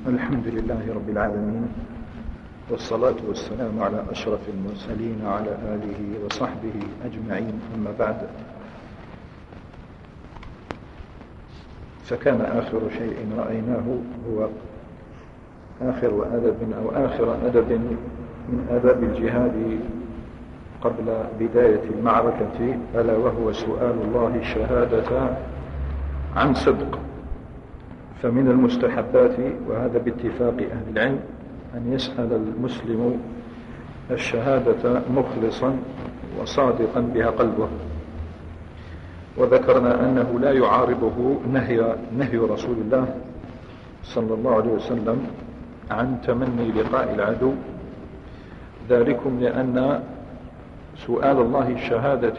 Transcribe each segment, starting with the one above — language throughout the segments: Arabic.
الحمد لله رب العالمين، والصلاة والسلام على أشرف المرسلين وعلى آله وصحبه أجمعين. أما بعد، فكان آخر شيء رأيناه هو آخر أدب من آداب الجهاد قبل بداية المعركة، ألا وهو سؤال الله الشهادة عن صدق. فمن المستحبات، وهذا باتفاق أهل العلم، أن يسأل المسلم الشهادة مخلصا وصادقا بها قلبه. وذكرنا أنه لا يعارضه نهي رسول الله صلى الله عليه وسلم عن تمني لقاء العدو، ذلكم لأن سؤال الله الشهادة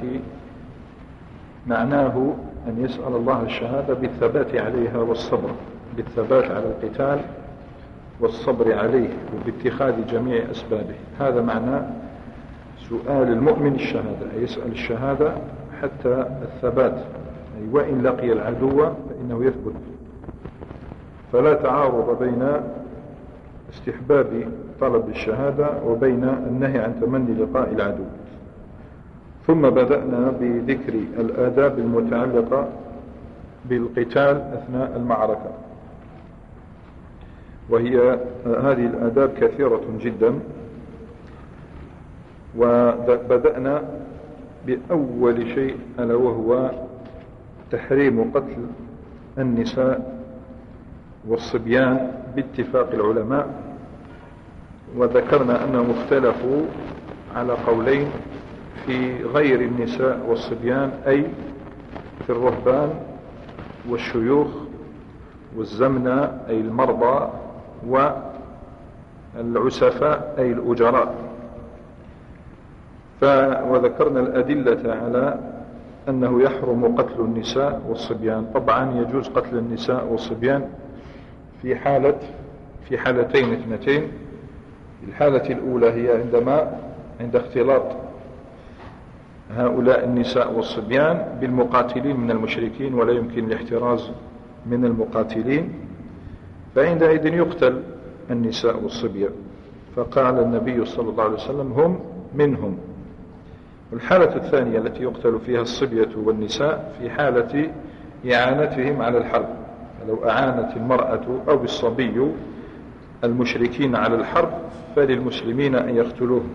معناه أن يسأل الله الشهادة بالثبات عليها والصبر، بالثبات على القتال والصبر عليه وباتخاذ جميع أسبابه. هذا معنى سؤال المؤمن الشهادة، يسأل الشهادة حتى الثبات، أي وإن لقي العدو فإنه يثبت. فلا تعارض بين استحباب طلب الشهادة وبين النهي عن تمني لقاء العدو. ثم بدأنا بذكر الآداب المتعلقة بالقتال أثناء المعركة، وهي هذه الآداب كثيرة جدا. وبدأنا بأول شيء، ألا وهو تحريم قتل النساء والصبيان باتفاق العلماء. وذكرنا أنهم اختلفوا على قولين في غير النساء والصبيان، أي في الرهبان والشيوخ والزمنة أي المرضى والعسفاء أي الأجراء. وذكرنا الأدلة على أنه يحرم قتل النساء والصبيان. طبعا يجوز قتل النساء والصبيان في حالتين اثنتين. الحالة الأولى هي عند اختلاط هؤلاء النساء والصبيان بالمقاتلين من المشركين، ولا يمكن الاحتراز من المقاتلين، فعندئذ يقتل النساء والصبيان. فقال النبي صلى الله عليه وسلم: هم منهم. الحالة الثانية التي يقتل فيها الصبية والنساء في حالة إعانتهم على الحرب، لو أعانت المرأة أو الصبي المشركين على الحرب فللمسلمين أن يقتلوهم.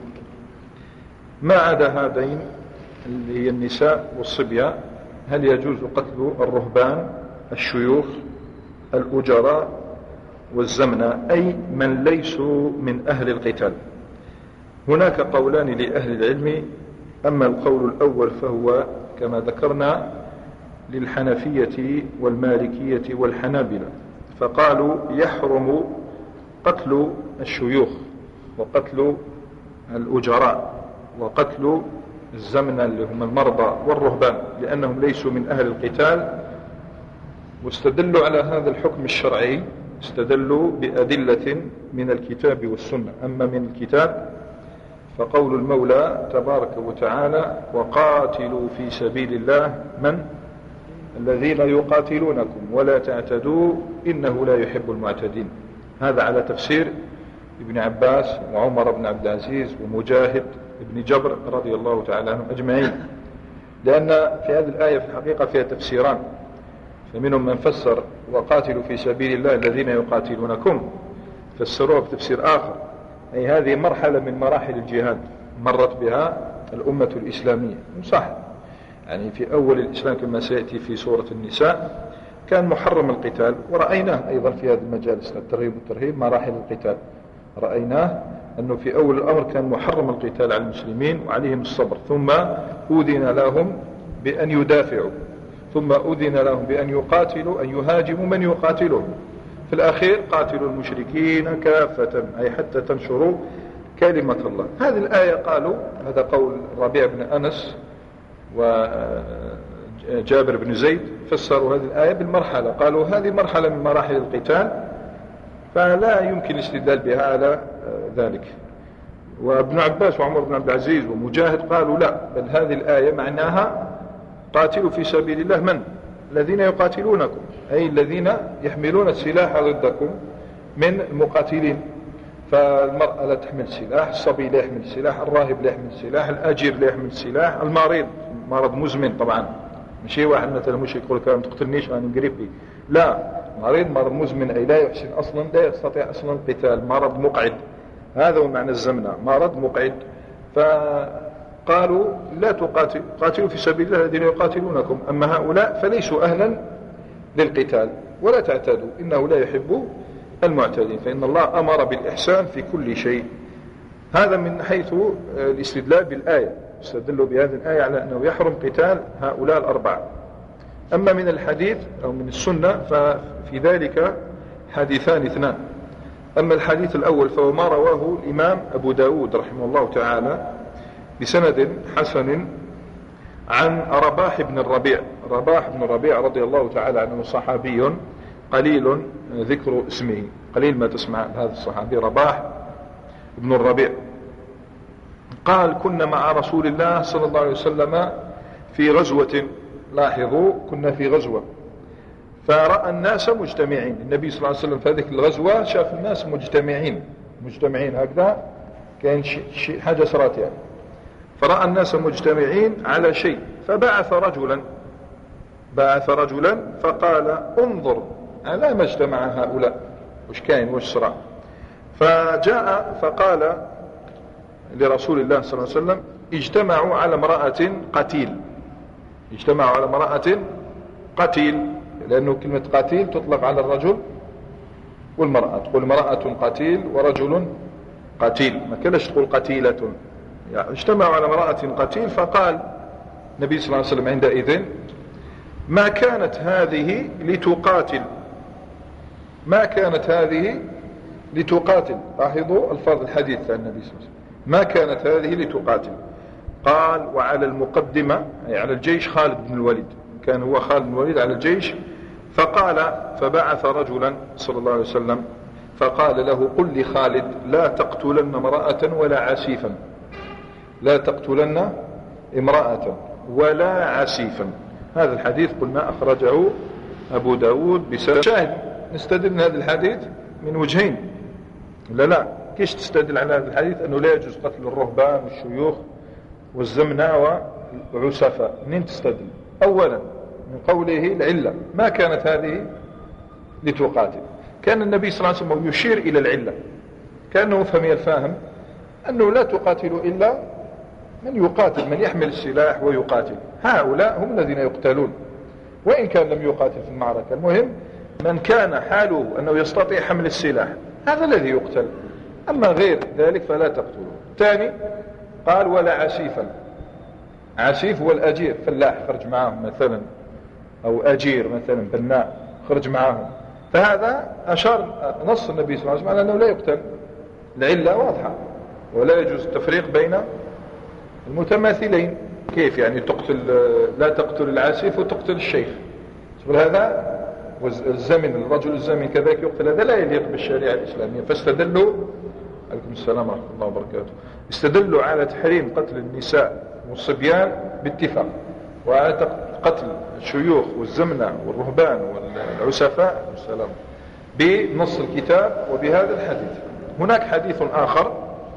ما عدا هذين اللي هي النساء والصبية، هل يجوز قتل الرهبان، الشيوخ، الأجراء والزمنة، أي من ليسوا من أهل القتال؟ هناك قولان لأهل العلم. أما القول الأول فهو كما ذكرنا للحنفية والمالكية والحنابلة، فقالوا يحرم قتل الشيوخ وقتل الأجراء وقتل الزمنة اللي هم المرضى والرهبان، لأنهم ليسوا من أهل القتال. واستدلوا على هذا الحكم الشرعي، استدلوا بأدلة من الكتاب والسنة. أما من الكتاب فقول المولى تبارك وتعالى: وقاتلوا في سبيل الله من الذين يقاتلونكم ولا تعتدوا إنه لا يحب المعتدين. هذا على تفسير ابن عباس وعمر بن عبد العزيز ومجاهد ابن جبر رضي الله تعالى عنهم أجمعين، لأن في هذه الآية في الحقيقة فيها تفسيران. فمنهم من فسر وقاتلوا في سبيل الله الذين يقاتلونكم، فسروها بتفسير آخر، أي هذه مرحلة من مراحل الجهاد مرت بها الأمة الإسلامية. صح، يعني في أول الإسلام كما سيأتي في سورة النساء كان محرم القتال، ورأيناه أيضا في هذه المجالس الترهيب والترهيب مراحل القتال. رأيناه أنه في أول الأمر كان محرم القتال على المسلمين وعليهم الصبر، ثم أذن لهم بأن يدافعوا، ثم أذن لهم بأن يقاتلوا، أن يهاجموا من يقاتلهم. في الأخير قاتلوا المشركين كافة، أي حتى تنشروا كلمة الله. هذه الآية قالوا، هذا قول ربيع بن أنس وجابر بن زيد، فسروا هذه الآية بالمرحلة، قالوا هذه مرحلة من مراحل القتال فلا يمكن الاستدلال بها على ذلك. وابن عباس وعمر بن عبد العزيز ومجاهد قالوا لا، بل هذه الآية معناها قاتلوا في سبيل الله من الذين يقاتلونكم، أي الذين يحملون السلاح ضدكم من المقاتلين. فالمرأة لا تحمل سلاح، الصبي لا يحمل سلاح، الراهب لا يحمل سلاح، الأجير لا يحمل سلاح، المريض مرض مزمن طبعا، ماشي واحد مثلا مش يقول لك ما تقتلنيش أنا نقريبي، لا، مرض مزمن أي لا يحسن أصلا، لا يستطيع أصلا القتال، مرض مقعد، هذا هو معنى الزمنة، مرض مقعد. فقالوا لا قاتلوا في سبيل الله الذين يقاتلونكم، أما هؤلاء فليسوا أهلا للقتال ولا تعتادوا إنه لا يحب المعتدين، فإن الله أمر بالإحسان في كل شيء. هذا من حيث الاستدلال بالآية، استدلوا بهذه الآية على أنه يحرم قتال هؤلاء الأربعة. أما من الحديث أو من السنة ففي ذلك حديثان اثنان. أما الحديث الأول فهو ما رواه الإمام أبو داود رحمه الله تعالى بسند حسن عن رباح بن الربيع. رباح بن الربيع رضي الله تعالى عنه صحابي قليل ذكر اسمه، قليل ما تسمع هذا الصحابي رباح بن الربيع. قال كنا مع رسول الله صلى الله عليه وسلم في غزوة، لاحظوا كنا في غزوة، فرأى الناس مجتمعين، النبي صلى الله عليه وسلم في هذه الغزوة شاف الناس مجتمعين هكذا، كان حاجة صارت يعني، فرأى الناس مجتمعين على شيء، فبعث رجلا فقال انظر على ما اجتمع هؤلاء، وش كاين وش صرع. فجاء فقال لرسول الله صلى الله عليه وسلم اجتمعوا على امرأة قتيل، لأنه كلمة قتيل تطلق على الرجل والمرأة، تقول امرأة قتيل ورجل قتيل، ما كانش تقول قتيلة، يعني اجتمعوا على امرأة قتيل. فقال النبي صلى الله عليه وسلم عندئذ ما كانت هذه لتقاتل، لاحظوا الفاظ الحديث عن النبي صلى الله عليه وسلم، ما كانت هذه لتقاتل. قال وعلى المقدمة أي على الجيش خالد بن الوليد، كان هو خالد بن الوليد على الجيش. فقال فبعث رجلا صلى الله عليه وسلم فقال له قل لخالد لا تقتلن امرأة ولا عسيفا، لا تقتلن امرأة ولا عسيفا. هذا الحديث قلنا أخرجه أبو داود بسند. شاهد نستدل من هذا الحديث من وجهين، لا كيش تستدل على هذا الحديث أنه لا يجوز قتل الرهبان والشيوخ والزمنة والعسفاء؟ منين تستدل؟ أولا من قوله العلة، ما كانت هذه لتقاتل، كان النبي صلى الله عليه وسلم يشير إلى العلة، كأنه فهم الفاهم أنه لا تقاتل إلا من يقاتل، من يحمل السلاح ويقاتل، هؤلاء هم الذين يقتلون وإن كان لم يقاتل في المعركة، المهم من كان حاله أنه يستطيع حمل السلاح هذا الذي يقتل، أما غير ذلك فلا تقتلون. ثاني قال ولا عسيفا، عسيف هو الأجير، فلاح خرج معهم مثلا، أو أجير مثلا بناء خرج معهم، فهذا أشار نص النبي صلى الله عليه وسلم على أنه لا يقتل، العلة واضحة، ولا يجوز التفريق بين المتماثلين. كيف يعني لا تقتل العسيف وتقتل الشيخ؟ هذا والزمن، الرجل الزمن كذلك يقتل، هذا لا يليق بالشريعة الإسلامية. فاستدلوا عليكم السلام ورحمة الله وبركاته، استدلوا على تحريم قتل النساء والصبيان باتفاق، وعلى قتل الشيوخ والزمنة والرهبان والعسفاء والسلام بنص الكتاب وبهذا الحديث. هناك حديث آخر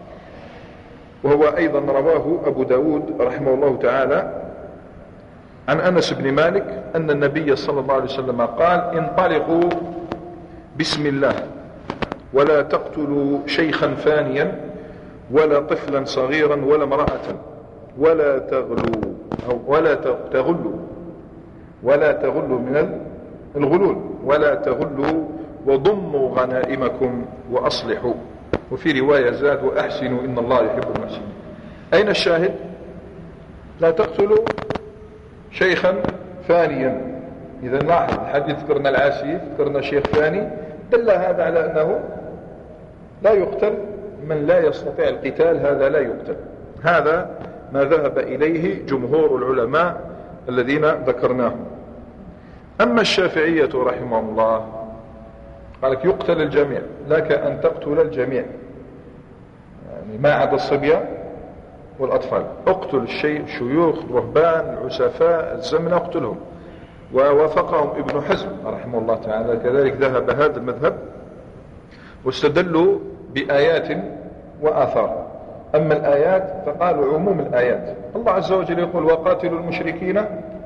وهو أيضا رواه أبو داود رحمه الله تعالى عن أنس بن مالك أن النبي صلى الله عليه وسلم قال انطلقوا بسم الله ولا تقتلوا شيخا فانيا ولا طفلا صغيرا ولا امرأة ولا تغلوا من الغلول ولا تغلوا وضموا غنائمكم وأصلحوا، وفي رواية زاد وأحسنوا إن الله يحب المحسنين. أين الشاهد؟ لا تقتلوا شيخا فانيا. إذا لاحظ الحديث ذكرنا العاسيف، ذكرنا شيخ فاني، دل هذا على أنه لا يقتل من لا يستطيع القتال، هذا لا يقتل. هذا ما ذهب إليه جمهور العلماء الذين ذكرناهم. أما الشافعية رحمهم الله قالك يقتل الجميع، لك أن تقتل الجميع، يعني ما عدا الصبية والأطفال، اقتل الشيوخ الرهبان العسفاء الزمنة اقتلهم. ووافقهم ابن حزم رحمه الله تعالى، كذلك ذهب هذا المذهب واستدلوا بآيات وآثار. أما الآيات فقالوا عموم الآيات. الله عز وجل يقول وقاتلوا المشركين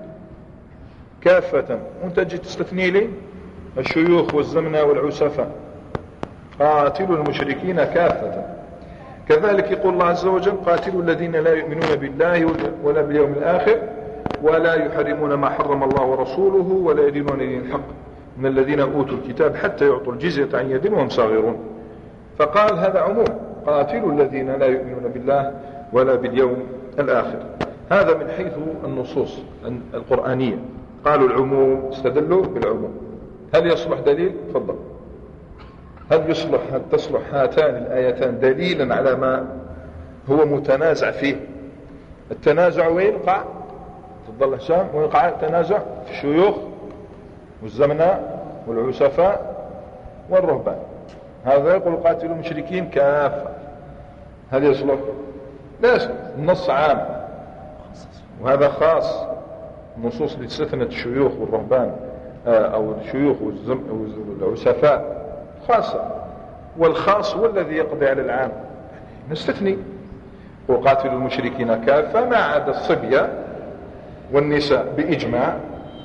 كافة، وانت تجي تستثني لي الشيوخ والزمنة والعسفاء. قاتلوا المشركين كافة. كذلك يقول الله عز وجل قاتلوا الذين لا يؤمنون بالله ولا باليوم الآخر ولا يحرمون ما حرم الله ورسوله ولا يدينون دين الحق من الذين أوتوا الكتاب حتى يعطوا الجزية عن يد وهم صاغرون. فقال هذا عموم، قاتلوا الذين لا يؤمنون بالله ولا باليوم الآخر. هذا من حيث النصوص القرآنية. قالوا العموم، استدلوا بالعموم. هل يصلح دليل؟ تفضل. هل تصلح هاتان الآيتان دليلا على ما هو متنازع فيه؟ التنازع وين يقع؟ تفضل هشام. ويقع التنازع في الشيوخ والزمناء والعسفاء والرهبان. هذا يقول قاتلوا المشركين كافة. هل يصلح؟ لا يصلح. النص عام وهذا خاص. النصوص اللي استثنت الشيوخ والرهبان أو الشيوخ والعسفاء خاصة، والخاص هو الذي يقضي على العام. نستثني وقاتلوا المشركين كافة ما عدا الصبية والنساء بإجماع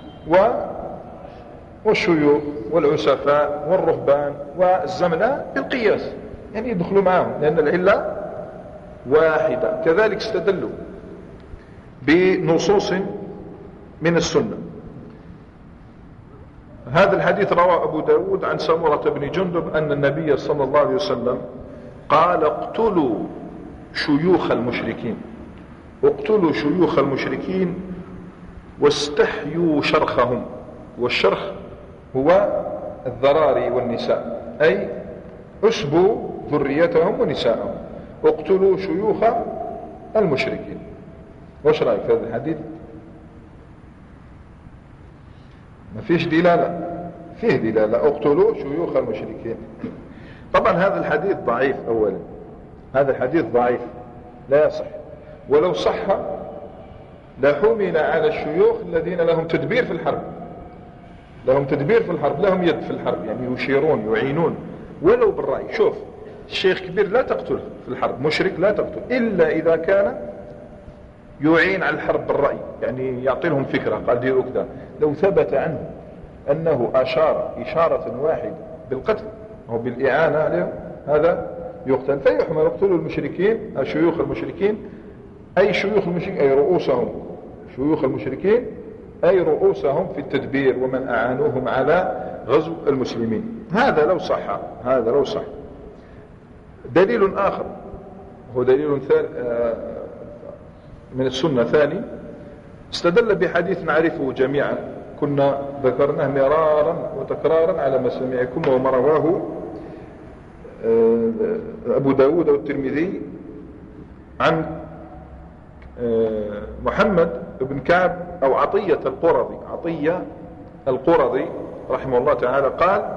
والشيوخ والعسفاء والرهبان والزمنة بالقياس، يعني يدخلوا معهم لأن العلة واحدة. كذلك استدلوا بنصوص من السنة. هذا الحديث رواه أبو داود عن سمرة بن جندب أن النبي صلى الله عليه وسلم قال اقتلوا شيوخ المشركين، اقتلوا شيوخ المشركين واستحيوا شرخهم. والشرخ هو الذراري والنساء، أي اسبوا ذريتهم ونساءهم. اقتلوا شيوخ المشركين. وش رأيك في هذا الحديث؟ ما فيش دلالة؟ فيه دلالة. اقتلوا شيوخ المشركين. طبعا هذا الحديث ضعيف. أولا هذا الحديث ضعيف لا يصح، ولو صح لحمل على الشيوخ الذين لهم تدبير في الحرب، لهم تدبير في الحرب، لهم يد في الحرب، يعني يشيرون يعينون ولو بالرأي. شوف الشيخ كبير لا تقتل في الحرب، مشرك لا تقتل إلا إذا كان يعين على الحرب بالرأي، يعني يعطي لهم فكرة قال ديروا كذا. لو ثبت عنه أنه أشار إشارة واحدة بالقتل أو بالإعانة عليهم هذا يقتل. فيحمل اقتلوا المشركين شيوخ المشركين، أي شيوخ المشركين أي رؤوسهم، شيوخ المشركين أي رؤوسهم في التدبير ومن أعانوهم على غزو المسلمين. هذا لو صح، هذا لو صح. دليل آخر هو دليل من السنة ثاني، استدل بحديث نعرفه جميعا كنا ذكرناه مرارا وتكرارا على مسامعكم، وما رواه أبو داود والترمذي عن محمد بن كعب أو عطية القرظي، عطية القرظي رحمه الله تعالى قال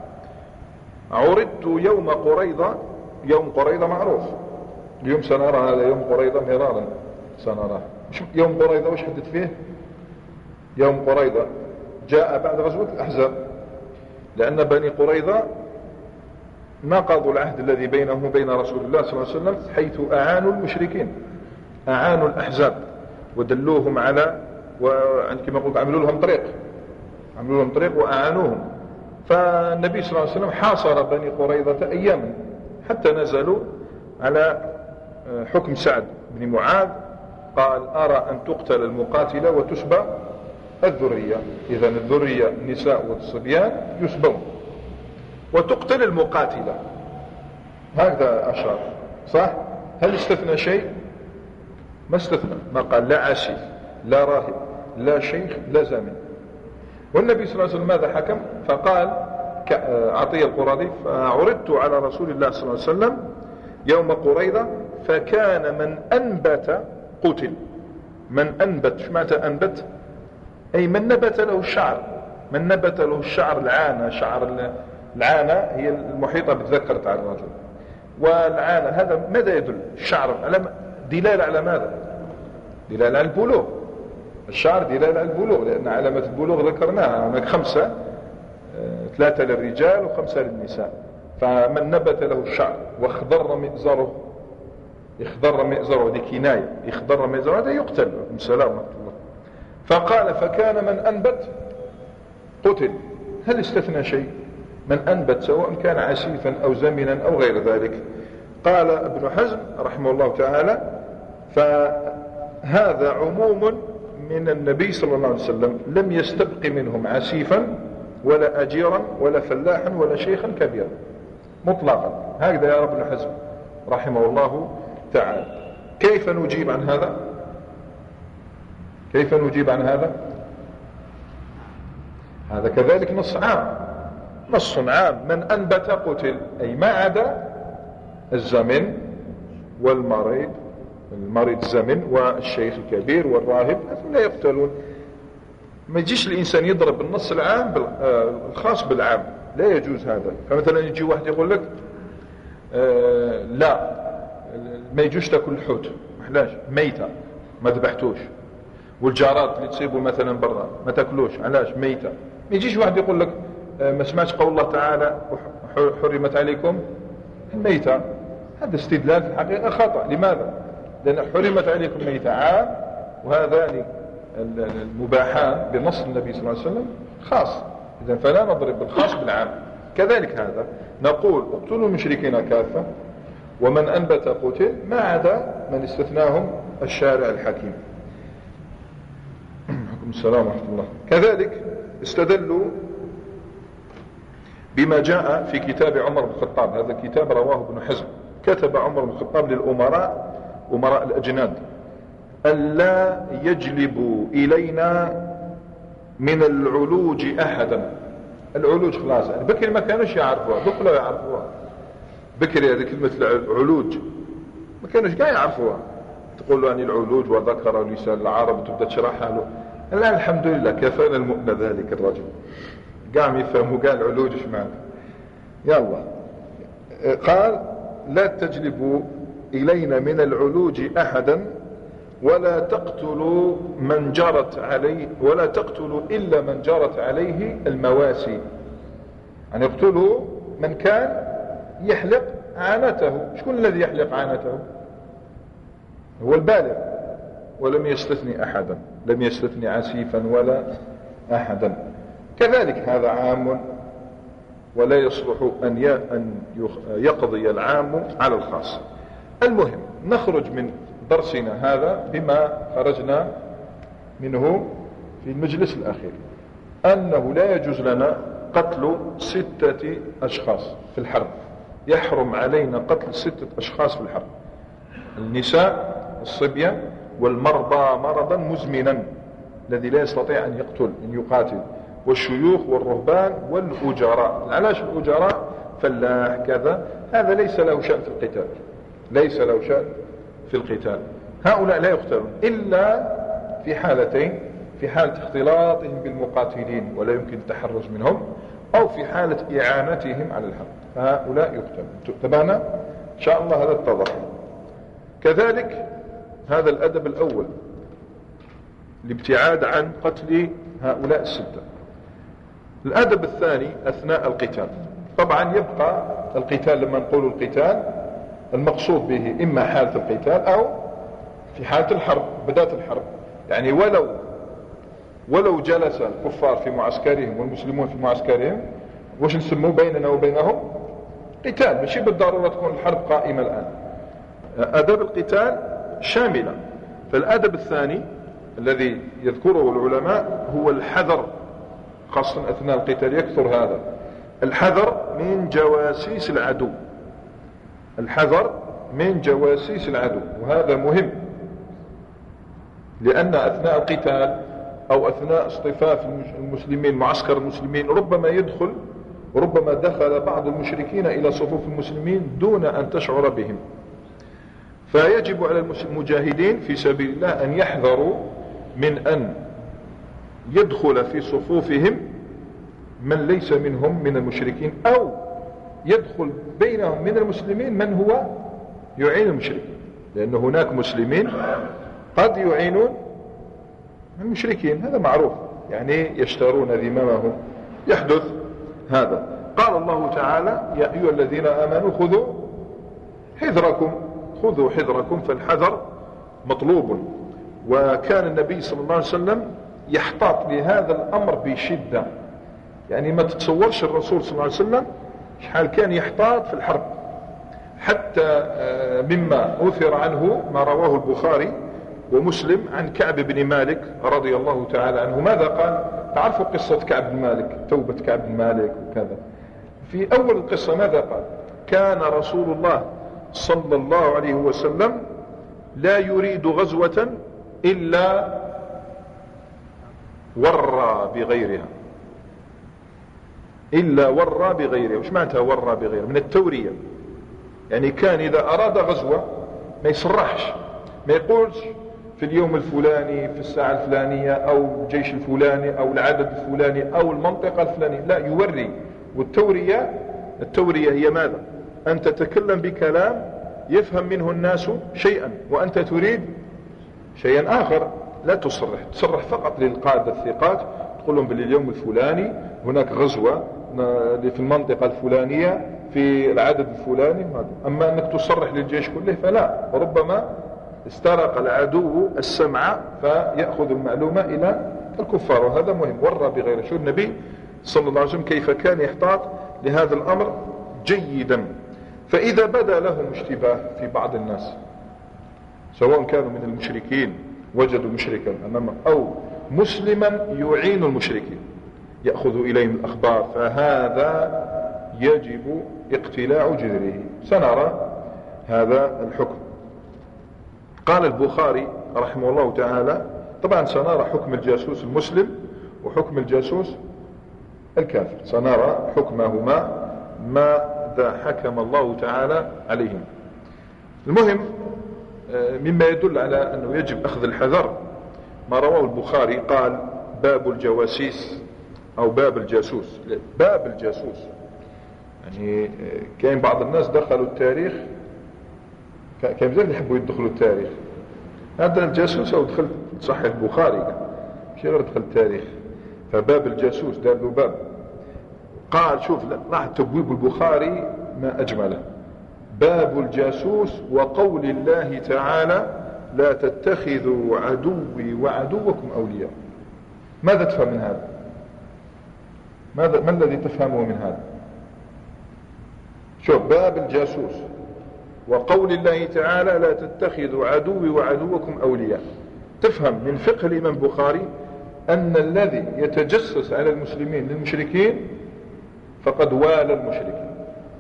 عرضت يوم قريضة. يوم قريضة معروف، اليوم سنرى هذا يوم قريضة مرارا سنراه. يوم قريضة وش حدث فيه؟ يوم قريضة جاء بعد غزوة الأحزاب، لأن بني قريظة نقضوا العهد الذي بينهم وبين رسول الله صلى الله عليه وسلم، حيث أعانوا المشركين، أعانوا الأحزاب ودلوهم على كما قلت عملوا لهم طريق وأعانوهم. فالنبي صلى الله عليه وسلم حاصر بني قريظة أياما حتى نزلوا على حكم سعد بن معاذ، قال أرى أن تقتل المقاتلة وتسبى الذرية. إذن الذرية النساء والصبيان يسبون وتقتل المقاتلة. هكذا أشار صح؟ هل استثنى شيء؟ ما استثنى، ما قال لا عسيف لا راهب لا شيخ لا زامن. والنبي صلى الله عليه وسلم ماذا حكم؟ فقال عطية القرظي فعرضت على رسول الله صلى الله عليه وسلم يوم قريظة فكان من أنبت قتل. من أنبت، شو معنى أنبت؟ أي من نبت له الشعر، من نبت له الشعر العانة. شعر العانة هي المحيطة بالذكر تاع الرجل، والعانة هذا ماذا يدل؟ الشعر على دلالة على ماذا؟ دلالة على البلوغ. الشعر دلالة على البلوغ، لأن علامة البلوغ ذكرناها هناك 5، 3 للرجال و5 للنساء. فمن نبت له الشعر واخضر مئزره، اخضر مئزره هذه كناية، اخضر مئزره هذا يقتل. السلام ورحمة الله. فقال فكان من أنبت قتل. هل استثنى شيء؟ من أنبت سواء كان عسيفا أو زمنا أو غير ذلك. قال ابن حزم رحمه الله تعالى فهذا عموم من النبي صلى الله عليه وسلم، لم يستبق منهم عسيفا ولا أجيرا ولا فلاحا ولا شيخا كبيرا مطلقا. هكذا يا ابن حزم رحمه الله تعالى. كيف نجيب عن هذا؟ كيف نجيب عن هذا؟ هذا كذلك نص عام، نص عام. من أنبت قتل، أي ما عدا الزمن والمريض، المريض الزمن والشيخ الكبير والراهب لا يقتلون. ما يجيش الإنسان يضرب النص العام الخاص بالعام، لا يجوز هذا. فمثلا يجي واحد يقول لك لا ما يجوش تاكل الحوت، محلاش ميتة ما ذبحتوش، والجارات اللي تصيبوا مثلا برا ما تاكلوش، علاش؟ ميتة. ما يجيش واحد يقول لك ما سمعتش قول الله تعالى حرمت عليكم الميتة. هذا استدلال في الحقيقة خطأ. لماذا؟ لأن حرمت عليكم الميتة عام، وهذان المباحان بنص النبي صلى الله عليه وسلم خاص. إذا فلا نضرب بالخاص بالعام. كذلك هذا نقول اقتلوا المشركين كافة، ومن أنبت قتل ما عدا من استثناهم الشارع الحكيم. عليكم السلام ورحمة الله. كذلك استدلوا بما جاء في كتاب عمر بن الخطاب. هذا الكتاب رواه ابن حزم. كتب عمر بن الخطاب للأمراء، أمراء الأجناد، ألا يجلبوا إلينا من العلوج أحدا. العلوج خلاص يعني بكري ما كانوش يعرفوها، بكرة يعرفوها. بكري هذه كلمة العلوج ما كانوش قاعد يعرفوها. تقول له يعني العلوج وذكر لسان العرب تبدأ تشرحها له. الآن الحمد لله كفانا المؤنة ذلك الرجل قام يفهموا قال العلوج ايش معنى. يلا قال لا تجلبوا إلينا من العلوج أحدا ولا تقتلوا من جرت عليه، ولا تقتلوا إلا من جرت عليه المواسي. يعني يقتلوا من كان يحلق عانته. شكون الذي يحلق عانته؟ هو البالغ. ولم يستثني أحدا، لم يستثني عسيفا ولا أحدا. كذلك هذا عام، ولا يصلح أن يقضي العام على الخاص. المهم نخرج من درسنا هذا بما خرجنا منه في المجلس الأخير، أنه لا يجوز لنا قتل 6 أشخاص في الحرب. يحرم علينا قتل 6 أشخاص في الحرب: النساء، الصبية، والمرضى مرضا مزمنا الذي لا يستطيع أن يقاتل، والشيوخ والرهبان والأجراء. علاش الأجراء؟ فلاح كذا، هذا ليس له شأن في القتال، ليس له شأن في القتال. هؤلاء لا يقتلون إلا في حالتين: في حالة اختلاطهم بالمقاتلين ولا يمكن التحرز منهم، أو في حالة إعانتهم على الحرب، فهؤلاء يقتلون. تبعنا إن شاء الله هذا اتضح. كذلك هذا الأدب الأول، الابتعاد عن قتل هؤلاء 6. الأدب الثاني أثناء القتال. طبعا يبقى القتال، لما نقول القتال المقصود به إما حالة القتال أو في حالة الحرب، بداية الحرب. يعني ولو جلس الكفار في معسكرهم والمسلمون في معسكرهم، وش نسموه بيننا وبينهم؟ قتال. ماشي بالضرورة تكون الحرب قائمة الآن. أدب القتال شاملة. فالأدب الثاني الذي يذكره العلماء هو الحذر، خاصة أثناء القتال يكثر هذا الحذر من جواسيس العدو. الحذر من جواسيس العدو، وهذا مهم، لأن أثناء القتال أو أثناء اصطفاف المسلمين، معسكر المسلمين، ربما دخل بعض المشركين إلى صفوف المسلمين دون أن تشعر بهم. فيجب على المجاهدين في سبيل الله أن يحذروا من أن يدخل في صفوفهم من ليس منهم من المشركين، أو يدخل بينهم من المسلمين من هو يعين المشركين، لأن هناك مسلمين قد يعينون المشركين، هذا معروف، يعني يشترون ذمامهم، يحدث هذا. قال الله تعالى يا أيها الذين آمنوا خذوا حذركم فالحذر مطلوب. وكان النبي صلى الله عليه وسلم يحتاط لهذا الأمر بشدة. يعني ما تتصورش الرسول صلى الله عليه وسلم شحال كان يحتاط في الحرب، حتى مما أثر عنه ما رواه البخاري ومسلم عن كعب بن مالك رضي الله تعالى عنه. ماذا قال؟ تعرفوا قصة كعب بن مالك، توبة كعب بن مالك وكذا. في أول القصة ماذا قال؟ كان رسول الله صلى الله عليه وسلم لا يريد غزوة إلا ورى بغيرها. وش معناتها ورى بغيرها؟ من التورية. يعني كان إذا أراد غزوة ما يصرحش، ما يقولش في اليوم الفلاني في الساعة الفلانية أو الجيش الفلاني أو العدد الفلاني أو المنطقة الفلانية، لا، يوري. والتورية هي ماذا؟ أن تتكلم بكلام يفهم منه الناس شيئا وأنت تريد شيئا آخر. لا تصرح فقط للقادة الثقات، تقول لهم باليوم الفلاني هناك غزوة في المنطقة الفلانية في العدد الفلاني. أما أنك تصرح للجيش كله فلا، وربما استرق العدو السمع فيأخذ المعلومة إلى الكفار، وهذا مهم. ورى بغيره. شو النبي صلى الله عليه وسلم كيف كان يحتاط لهذا الأمر جيدا. فإذا بدا لهم اشتباه في بعض الناس، سواء كانوا من المشركين وجدوا مشركا أمامهم أو مسلما يعين المشركين يأخذ إليهم الأخبار، فهذا يجب اقتلاع جذره. سنرى هذا الحكم. قال البخاري رحمه الله تعالى، طبعا سنرى حكم الجاسوس المسلم وحكم الجاسوس الكافر، سنرى حكمهما ماذا حكم الله تعالى عليهم. المهم مما يدل على أنه يجب أخذ الحذر ما رواه البخاري، قال باب الجواسيس أو باب الجاسوس. باب الجاسوس يعني كاين بعض الناس دخلوا التاريخ، كاين بزاف يحبوا يدخلوا التاريخ. هذا الجاسوس أو دخل صحيح البخاري مش غير دخل التاريخ. فباب الجاسوس دار له باب. قال شوف راح تبويب البخاري ما أجمله. باب الجاسوس وقول الله تعالى لا تتخذوا عدوي وعدوكم أولياء. ماذا تفهم من هذا؟ ما الذي تفهمه من هذا؟ شوف، باب الجاسوس وقول الله تعالى لا تتخذوا عدوي وعدوكم أولياء. تفهم من فقه الإمام البخاري أن الذي يتجسس على المسلمين للمشركين فقد والى المشركين،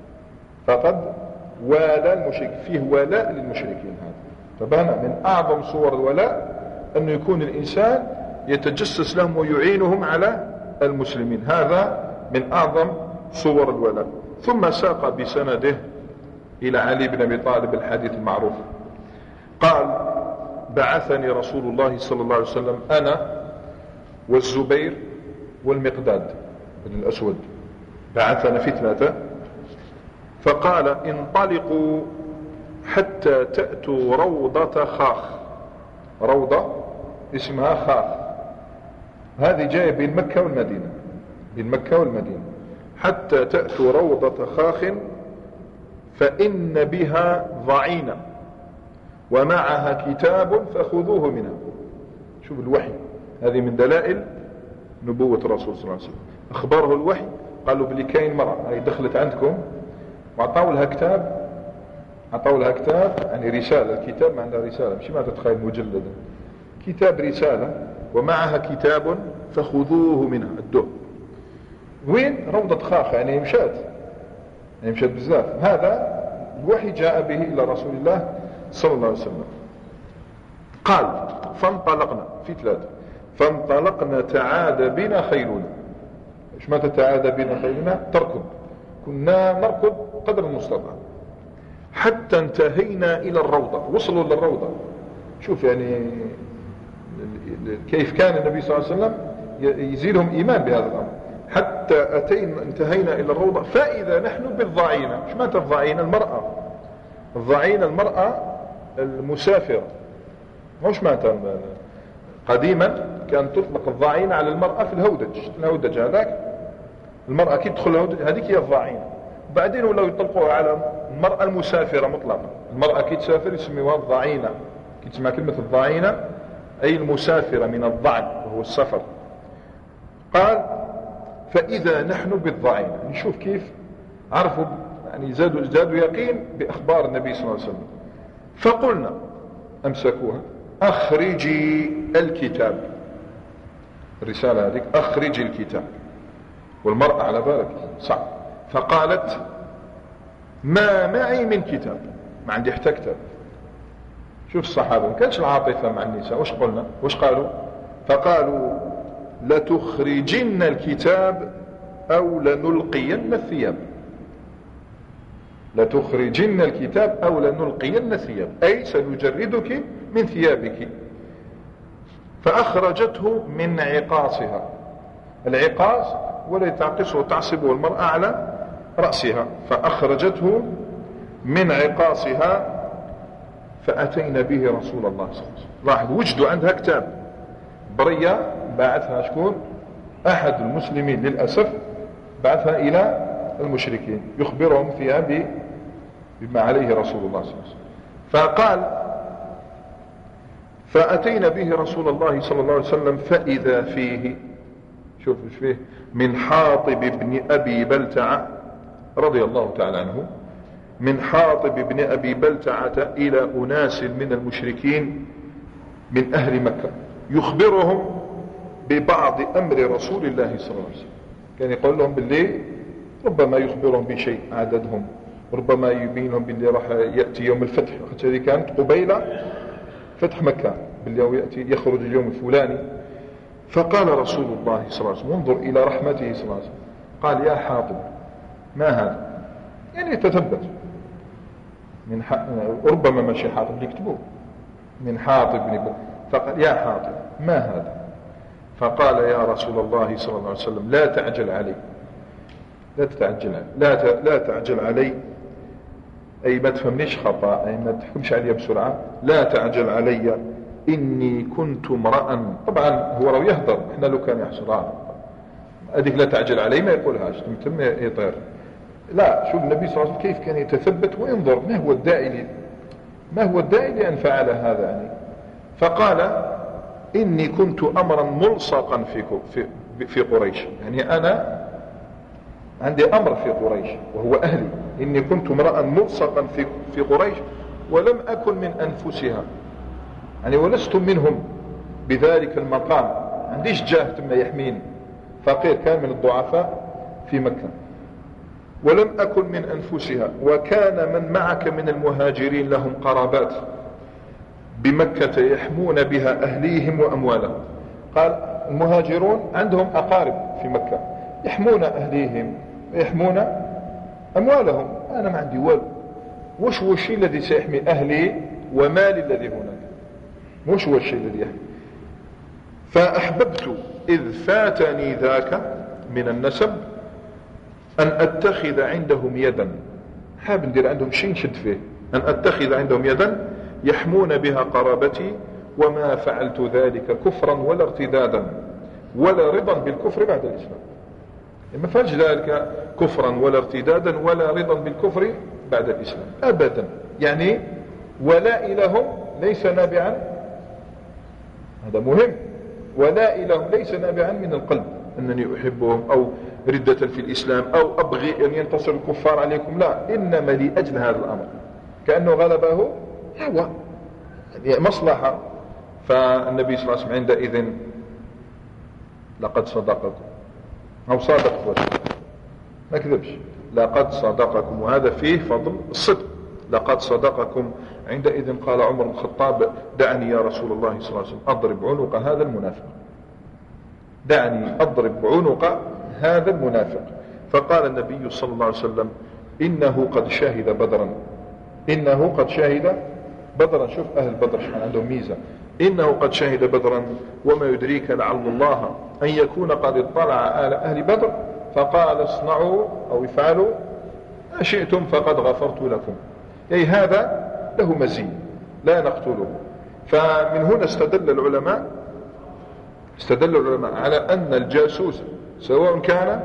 فيه ولاء للمشركين. هذا فبان من أعظم صور الولاء أن يكون الإنسان يتجسس لهم ويعينهم على المسلمين، هذا من أعظم صور الولاء. ثم ساق بسنده إلى علي بن أبي طالب الحديث المعروف، قال بعثني رسول الله صلى الله عليه وسلم أنا والزبير والمقداد بن الأسود، بعثنا في 3، فقال انطلقوا حتى تأتوا روضة خاخ. روضة اسمها خاخ، هذه جاية بين مكة والمدينة، حتى تأتوا روضة خاخ فإن بها ضعينة ومعها كتاب فخذوه منها. شوف الوحي، هذه من دلائل نبوة الرسول صلى الله عليه وسلم. أخبره الوحي، قالوا بلي كاين مرأة هي دخلت عندكم وعطاوا لها كتاب يعني رسالة. الكتاب ما عندها رسالة، مش ما تتخيل مجلدا، كتاب رسالة ومعها كتاب فخذوه منها الدهر. وين روضة خاخ؟ يعني مشات بزاف. هذا الوحي جاء به إلى رسول الله صلى الله عليه وسلم. قال فانطلقنا في 3، فانطلقنا تعاد بنا خيلنا. ايش معنى تعاد بنا خيلنا؟ تركض، كنا نركض قدر المستطاع حتى انتهينا إلى الروضة. وصلوا للروضة. شوف يعني كيف كان النبي صلى الله عليه وسلم يزيدهم إيمان بهذا الأمر. حتى انتهينا إلى الروضة فإذا نحن بالضعينة. ايش معنى الضعينة؟ الضعينة المرأة المسافرة. مش معنى قديما كان تطلق الضعينة على المرأة في الهودج هذاك المرأة كي تدخل هذيك هي الضعينة. بعدين ولاو يطلقوها على المرأة المسافرة مطلقا. المرأة كي تسافر يسميوها الضعينة. كي تسمى كلمة الضعينة أي المسافرة من الضعن وهو السفر. قال فإذا نحن بالضعينة. نشوف كيف عرفوا يعني زادوا يقين بأخبار النبي صلى الله عليه وسلم. فقلنا أمسكوها أخرجي الكتاب. الرسالة هذه أخرجي الكتاب. والمرأة على بالك صعب. فقالت ما معي من كتاب، ما عندي حتى كتاب. شوف الصحابة ما كانش العاطفة مع النساء. وش قلنا وش قالوا؟ فقالوا لتخرجن الكتاب أو لنلقين الثياب. لتخرجن الكتاب أو لنلقين الثياب أي سنجردك من ثيابك. فأخرجته من عقاصها. العقاص ولا تعقصه تعصبه المرأة على رأسها. فأخرجته من عقاصها فأتينا به رسول الله صلى الله عليه وسلم. لاحظ وجدوا عندها كتاب. برية بعثها شكون؟ أحد المسلمين للأسف بعثها إلى المشركين يخبرهم فيها بما عليه رسول الله صلى الله عليه وسلم. فقال فأتينا به رسول الله صلى الله عليه وسلم فإذا فيه، شوف ايش فيه، من حاطب بن أبي بلتعة رضي الله تعالى عنه، من حاطب بن أبي بلتعة إلى أناس من المشركين من أهل مكة يخبرهم ببعض أمر رسول الله صلى الله عليه وسلم. كان يقول لهم بالليل ربما يخبرهم بشيء عددهم، ربما يبين لهم باللي راح يأتي يوم الفتح. هذه كانت قبيل فتح مكة، باللي يأتي يخرج اليوم الفلاني. فقال رسول الله صلى الله عليه وسلم انظر إلى رحمته صلى الله عليه وسلم. قال يا حاطب ما هذا؟ يعني تثبت من ربما ماشي حاطب اللي يكتبوه من حاطب بن بلتعة. فقال يا حاطب ما هذا؟ فقال يا رسول الله صلى الله عليه وسلم لا تعجل علي، لا تعجل علي، أي ما تفهمنيش خطأ، أي ما تحكمش علي بسرعة. لا تعجل علي إني كنت امرأ. طبعا هو لو يهدر احنا لو كان يحصل هذيك لا تعجل علي ما يقولهاش تم يطير. لا، شوف النبي صلى الله عليه وسلم كيف كان يتثبت وينظر ما هو الداعي لأن فعل هذا يعني. فقال إني كنت أمرا ملصقا في قريش، يعني أنا عندي أمر في قريش وهو أهلي. إني كنت امرأ ملصقا في قريش ولم أكن من أنفسها، يعني ولست منهم بذلك المقام، عنديش جاه ثم يحميني، فقير كان من الضعفاء في مكة. ولم أكن من أنفسها وكان من معك من المهاجرين لهم قرابات بمكة يحمون بها أهليهم وأموالهم. قال المهاجرون عندهم أقارب في مكة يحمون أهليهم ويحمون أموالهم. أنا ما عندي والو، وش هو الشيء الذي سيحمي أهلي ومالي الذي هناك؟ وش هو الشيء الذي يحمي؟ فأحببت إذ فاتني ذاك من النسب أن أتخذ عندهم يدا، حاب ندير عندهم شيء نشد فيه، أن أتخذ عندهم يدا يحمون بها قرابتي، وما فعلت ذلك كفرا ولا ارتدادا ولا رضا بالكفر بعد الإسلام. ما فعلش ذلك كفرا ولا ارتدادا ولا رضا بالكفر بعد الإسلام أبدا. يعني ولا لهم ليس نابعا، هذا مهم، ولا لهم ليس نابعا من القلب أنني أحبهم أو ردة في الإسلام أو أبغي أن ينتصر الكفار عليكم، لا، إنما لأجل هذا الأمر، كأنه غلبه هو مصلحة. فالنبي صلى الله عليه وسلم عندئذ لقد صدقكم أو صادق ما كذبش، لقد صدقكم، وهذا فيه فضل الصدق. لقد صدقكم. عندئذ قال عمر بن الخطاب دعني يا رسول الله صلى الله عليه وسلم أضرب عنق هذا المنافق، دعني أضرب عنق هذا المنافق. فقال النبي صلى الله عليه وسلم إنه قد شهد بدرا، إنه قد شهد بدرا. شوف أهل بدر شحال عندهم ميزة، إنه قد شهد بدرا وما يدريك لعل الله أن يكون قد اطلع على أهل بدر فقال اصنعوا أو افعلوا ما شئتم فقد غفرت لكم. أي هذا له مزية لا نقتله. فمن هنا استدل العلماء على أن الجاسوس سواء كان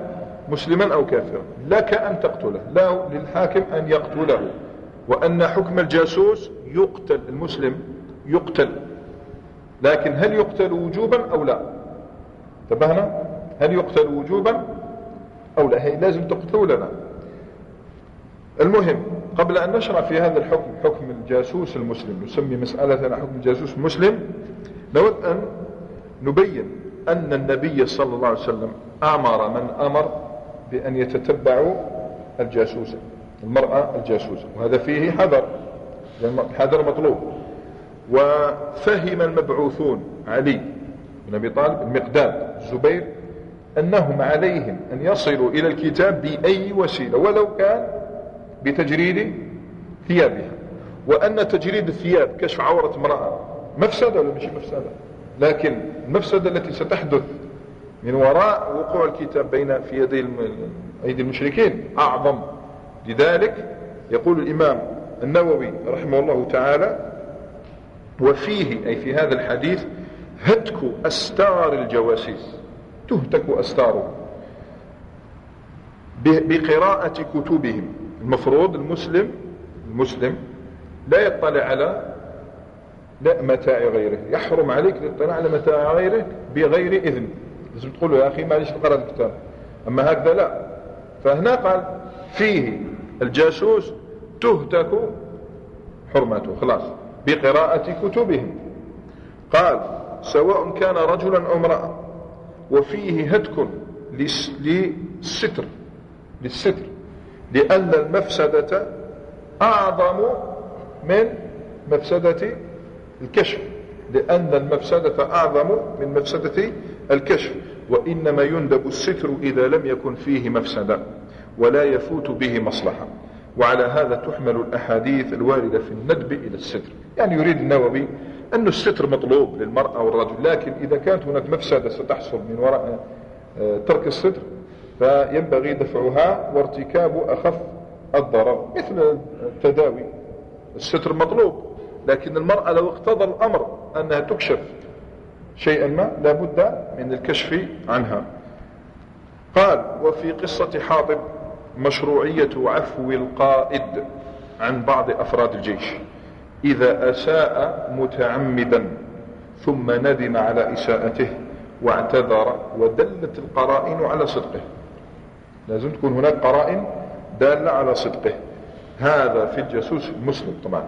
مسلما أو كافرا لك أن تقتله، لا للحاكم أن يقتله، وأن حكم الجاسوس يقتل، المسلم يقتل، لكن هل يقتل وجوبا أو لا؟ انتبهنا؟ هل يقتل وجوبا أو لا؟ هي لازم تقتلوا لنا. المهم قبل أن نشرع في هذا الحكم، حكم الجاسوس المسلم، نسمي مسألة حكم الجاسوس المسلم، نود أن نبين أن النبي صلى الله عليه وسلم أمر من أمر بأن يتتبعوا الجاسوسة، المرأة الجاسوسة، وهذا فيه حذر، الحذر مطلوب. وفهم المبعوثون علي بن أبي طالب، المقداد، الزبير، أنهم عليهم أن يصلوا إلى الكتاب بأي وسيلة ولو كان بتجريد ثيابها، وأن تجريد الثياب كشف عورة امرأة مفسدة ولا مش مفسدة، لكن المفسدة التي ستحدث من وراء وقوع الكتاب بين في أيدي المشركين أعظم. لذلك يقول الإمام النووي رحمه الله تعالى: وفيه، أي في هذا الحديث، هتك أستار الجواسيس، تهتك أستاره بقراءة كتبهم. المفروض المسلم لا يطلع على متاع غيره، يحرم عليك الاطلاع على متاع غيره بغير إذن، لازم تقول له يا أخي معليش تقرأ الكتاب، أما هكذا لا. فهنا قال فيه الجاسوس تهتك حرمته، خلاص، بقراءة كتبهم. قال سواء كان رجلا أو امرأة، وفيه هتك للستر، لأن المفسدة أعظم من مفسدة الكشف، لأن المفسدة أعظم من مفسدة الكشف، وإنما يندب الستر إذا لم يكن فيه مفسدة ولا يفوت به مصلحة. وعلى هذا تحمل الأحاديث الواردة في الندب إلى الستر. يعني يريد النووي أن الستر مطلوب للمرأة والرجل، لكن إذا كانت هناك مفسدة ستحصل من وراء ترك الستر فينبغي دفعها وارتكاب أخف الضرر، مثل التداوي. الستر مطلوب، لكن المرأة لو اقتضى الأمر أنها تكشف شيئا ما لابد من الكشف عنها. قال وفي قصة حاطب مشروعية عفو القائد عن بعض أفراد الجيش إذا أساء متعمدا ثم ندم على إساءته واعتذر ودلت القرائن على صدقه. لازم تكون هناك قرائن دالة على صدقه. هذا في الجاسوس المسلم. طبعا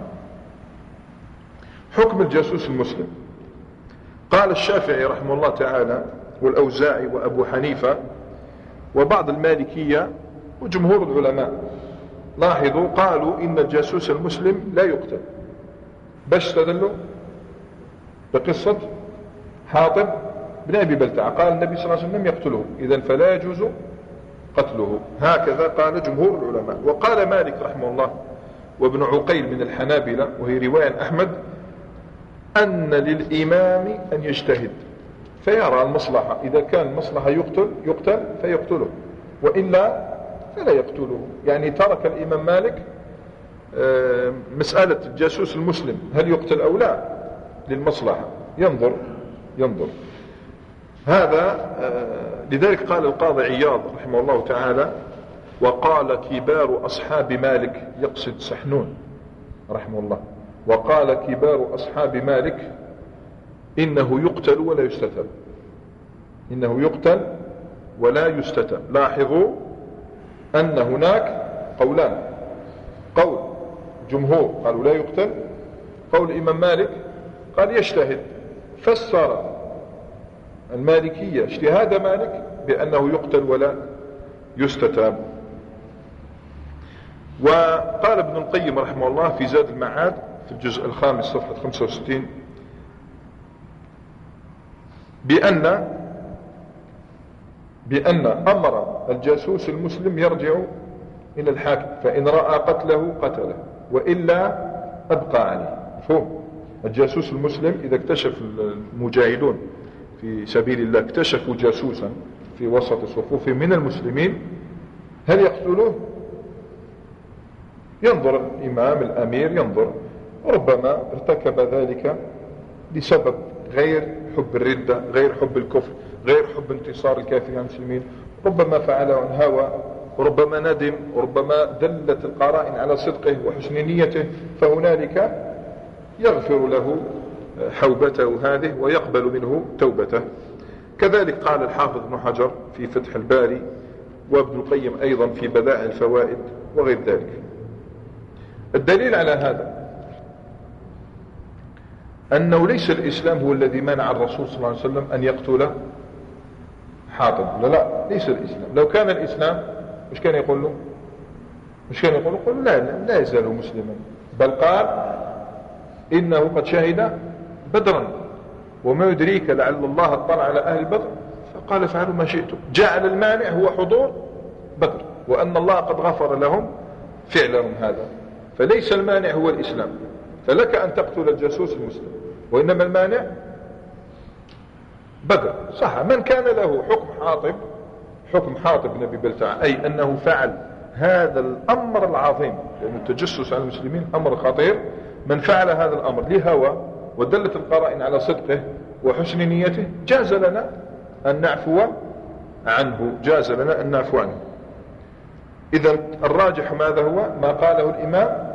حكم الجاسوس المسلم، قال الشافعي رحمه الله تعالى والأوزاعي وأبو حنيفة وبعض المالكية وجمهور العلماء، لاحظوا، قالوا إن الجاسوس المسلم لا يقتل. باش استدلوا بقصة حاطب بن أبي بلتعة، قال النبي صلى الله عليه وسلم يقتله، إذن فلا يجوز قتله. هكذا قال جمهور العلماء. وقال مالك رحمه الله وابن عقيل من الحنابلة، وهي رواية أحمد، أن للإمام أن يجتهد فيرى المصلحة، إذا كان المصلحة يقتل فيقتله، وإلا فلا يقتله. يعني ترك الإمام مالك مسألة الجاسوس المسلم هل يقتل أو لا للمصلحة، ينظر هذا. لذلك قال القاضي عياض رحمه الله تعالى: وقال كبار أصحاب مالك، يقصد سحنون رحمه الله، وقال كبار أصحاب مالك إنه يقتل ولا يستتب، إنه يقتل ولا يستتب. لاحظوا أن هناك قولان، قول جمهور قالوا لا يقتل، قول الإمام مالك قال يجتهد. فسر المالكية اجتهاد مالك بأنه يقتل ولا يستتاب. وقال ابن القيم رحمه الله في زاد المعاد في الجزء الخامس صفحة 65 بأن أمر الجاسوس المسلم يرجع إلى الحاكم، فإن رأى قتله قتله وإلا أبقى عليه. مفهوم؟ الجاسوس المسلم إذا اكتشف المجاهدون في سبيل الله اكتشفوا جاسوسا في وسط صفوفهم من المسلمين، هل يقتلوه؟ ينظر الإمام الأمير، ينظر، ربما ارتكب ذلك لسبب غير حب الردة، غير حب الكفر، غير حب انتصار الكافرين على المسلمين، ربما فعله عن هوى، وربما ندم، وربما دلت القرائن على صدقه وحسن نيته، فهنالك يغفر له حوبته هذه ويقبل منه توبته. كذلك قال الحافظ ابن حجر في فتح الباري، وابن القيم أيضا في بدائع الفوائد وغير ذلك. الدليل على هذا أنه ليس الإسلام هو الذي منع الرسول صلى الله عليه وسلم أن يقتل حاطب. لا، ليس الإسلام. لو كان الإسلام مش كان يقول له؟ يقول لا يزال مسلما، بل قال إنه قد شهد بدرا وما يدريك لعل الله اطلع على أهل بدر فقال فعلوا ما شئتم. جعل المانع هو حضور بدر، وأن الله قد غفر لهم فعلهم هذا. فليس المانع هو الإسلام، فلك أن تقتل الجاسوس المسلم، وإنما المانع بدر. صح، من كان له حكم حاطب بن أبي بلتعة، أي أنه فعل هذا الأمر العظيم، لأن التجسس على المسلمين أمر خطير. من فعل هذا الأمر لهوى ودلت القرائن على صدقه وحسن نيته جاز لنا أن نعفو عنه. إذن الراجح ماذا هو؟ ما قاله الإمام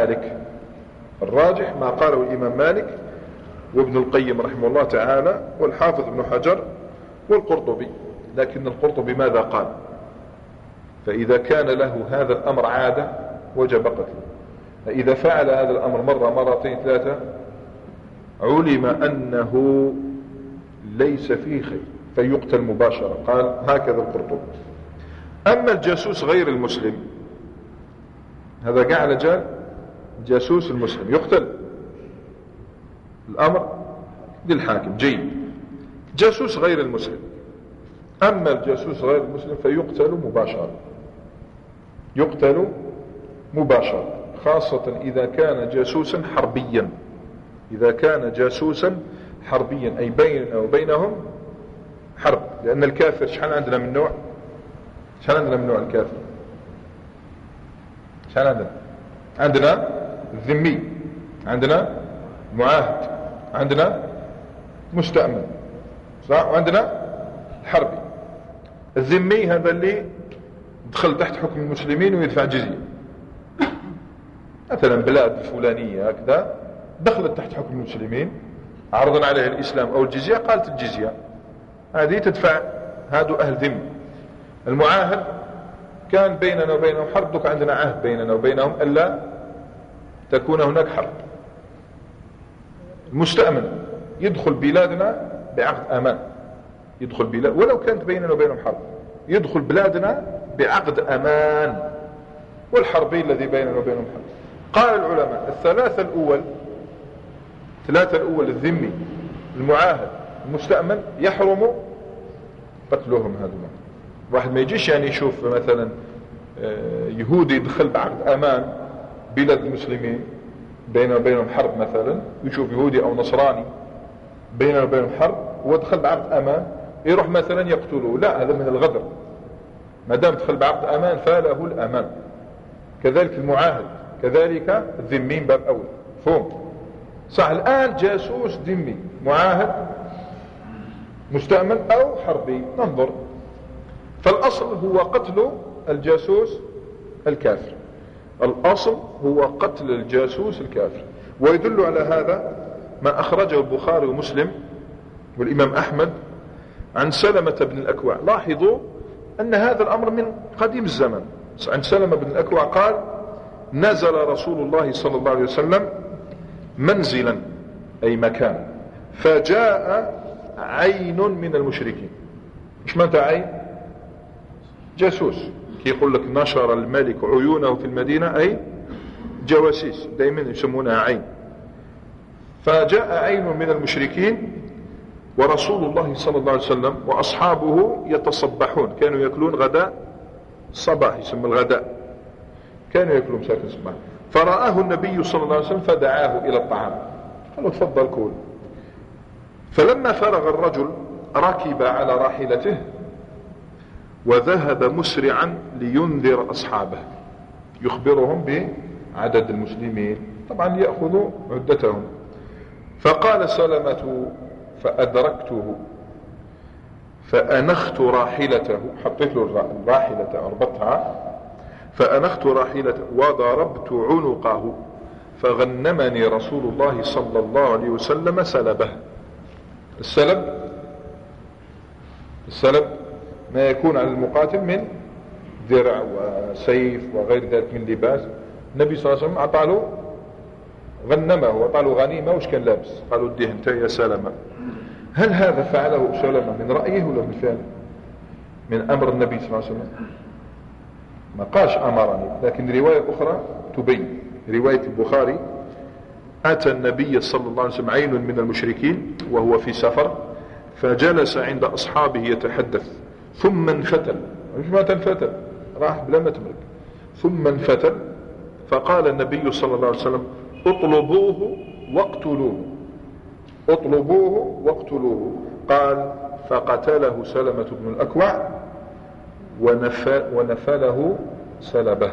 مالك وابن القيم رحمه الله تعالى والحافظ ابن حجر والقرطبي. لكن القرطبي ماذا قال؟ فإذا كان له هذا الأمر عادة وجب قتله، فإذا فعل هذا الأمر مرة مرتين ثلاثة علم أنه ليس فيه خير فيقتل مباشرة. قال هكذا القرطبي. أما الجاسوس غير المسلم، هذا قاعد جال الجاسوس المسلم يقتل، الأمر للحاكم. جيد. جاسوس غير المسلم، أما الجاسوس غير المسلم فيقتل مباشرة، خاصة إذا كان جاسوسا حربيا، أي بيننا وبينهم حرب. لأن الكافر شحال عندنا من نوع؟ الكافر شحال عندنا الذمي، عندنا معاهد، عندنا مستأمن، صح، وعندنا الحربي. الذمي هذا اللي دخل تحت حكم المسلمين ويدفع جزية، مثلا بلاد الفلانية هكذا دخلت تحت حكم المسلمين، عرضنا عليه الإسلام أو الجزية، قالت الجزية هذه تدفع، هادو أهل ذمي. المعاهد كان بيننا وبينهم حرب، دوك عندنا عهد بيننا وبينهم ألا تكون هناك حرب. المستأمن يدخل بلادنا بعقد أمان، ولو كانت بيننا وبينهم حرب يدخل بلادنا بعقد أمان. والحربي الذي بيننا وبينهم حرب. قال العلماء الثلاثة الأول الذمي، المعاهد، المستأمن، يحرم قتلهم. هذا واحد ما يجيش يعني يشوف مثلا يهودي يدخل بعقد أمان بلاد المسلمين بيننا وبينهم حرب مثلا، ويشوف يهودي أو نصراني بيننا وبينهم حرب ودخل بعقد أمان يروح مثلا يقتله. لا، هذا من الغدر. ما دام دخل بعقد أمان فله الأمان. كذلك المعاهد، كذلك الذمين باب أول. فهم صح؟ الآن جاسوس ذمي، معاهد، مستأمن أو حربي، ننظر. فالأصل هو قتل الجاسوس الكافر، ويدل على هذا ما أخرجه البخاري ومسلم والإمام أحمد عن سلمة بن الأكوع. لاحظوا أن هذا الأمر من قديم الزمن. عن سلمة بن الأكوع قال نزل رسول الله صلى الله عليه وسلم منزلا، أي مكان، فجاء عين من المشركين. مش معنى عين؟ جاسوس. كي يقول لك نشر الملك عيونه في المدينة، أي جواسيس، دائما يسمونها عين. فجاء عين من المشركين ورسول الله صلى الله عليه وسلم وأصحابه يتصبحون، كانوا يأكلون غداء الصباح، يسمى الغداء، كانوا يأكلون مساكن الصباح. فرآه النبي صلى الله عليه وسلم فدعاه إلى الطعام، قالوا تفضل كول. فلما فرغ الرجل ركب على راحلته وذهب مسرعا لينذر أصحابه، يخبرهم بعدد المسلمين، طبعا ليأخذوا عدتهم. فقال سلمة فأدركته فأنخت راحلته، حطيت له الراحلة أربطها، فأنخت راحلته وضربت عنقه فغنمني رسول الله صلى الله عليه وسلم سلبه. السلب ما يكون على المقاتل من درع وسيف وغير ذلك من لباس. النبي صلى الله عليه وسلم أعطى له غنمه وأعطى له غنيمة، وش كان لابس؟ قالوا اديه انت يا سلمة. هل هذا فعله سلمة من رأيه ولا من فعله؟ من أمر النبي صلى الله عليه وسلم؟ ما قالش أمرني، لكن رواية أخرى تبين، رواية البخاري: أتى النبي صلى الله عليه وسلم عين من المشركين وهو في سفر فجلس عند أصحابه يتحدث ثم انفتل. مش ما تنفتل، راح بلا ما تملك، ثم انفتل فقال النبي صلى الله عليه وسلم: اطلبوه واقتلوه، اطلبوه واقتلوه. قال: فقتله سلمة بن الأكوع ونفله سلبه.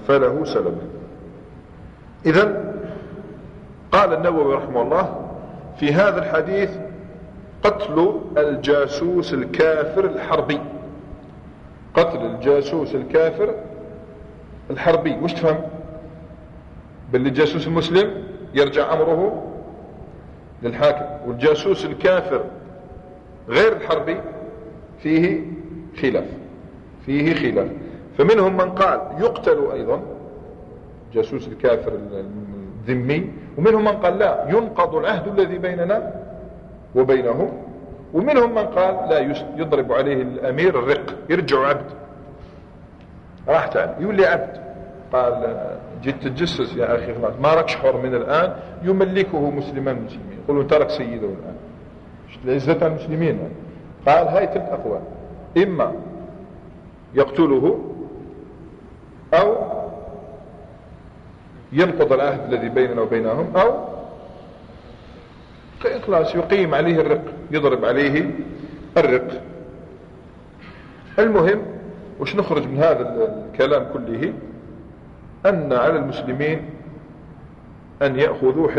إذن قال النووي رحمه الله في هذا الحديث: قتل الجاسوس الكافر الحربي. قتل الجاسوس الكافر الحربي. وش تفهم؟ باللي الجاسوس المسلم يرجع أمره للحاكم، والجاسوس الكافر غير الحربي فيه خلاف. فمنهم من قال يقتل أيضا جاسوس الكافر الذمي، ومنهم من قال لا، ينقض العهد الذي بيننا وبينهم، ومنهم من قال لا، يضرب عليه الأمير الرق، يرجع عبد، راح تعال يولي عبد. قال: جيت تتجسس يا أخي، خلاص ما ركش حر من الآن، يملكه مسلمان المسلمين، يقولون ترك سيده الآن، عزة المسلمين. قال: هاي ثلاث أقوال: إما يقتله أو ينقض العهد الذي بيننا وبينهم، أو خلاص يقيم عليه الرق، يضرب عليه الرق. المهم وش نخرج من هذا الكلام كله؟ أن على المسلمين أن يأخذوا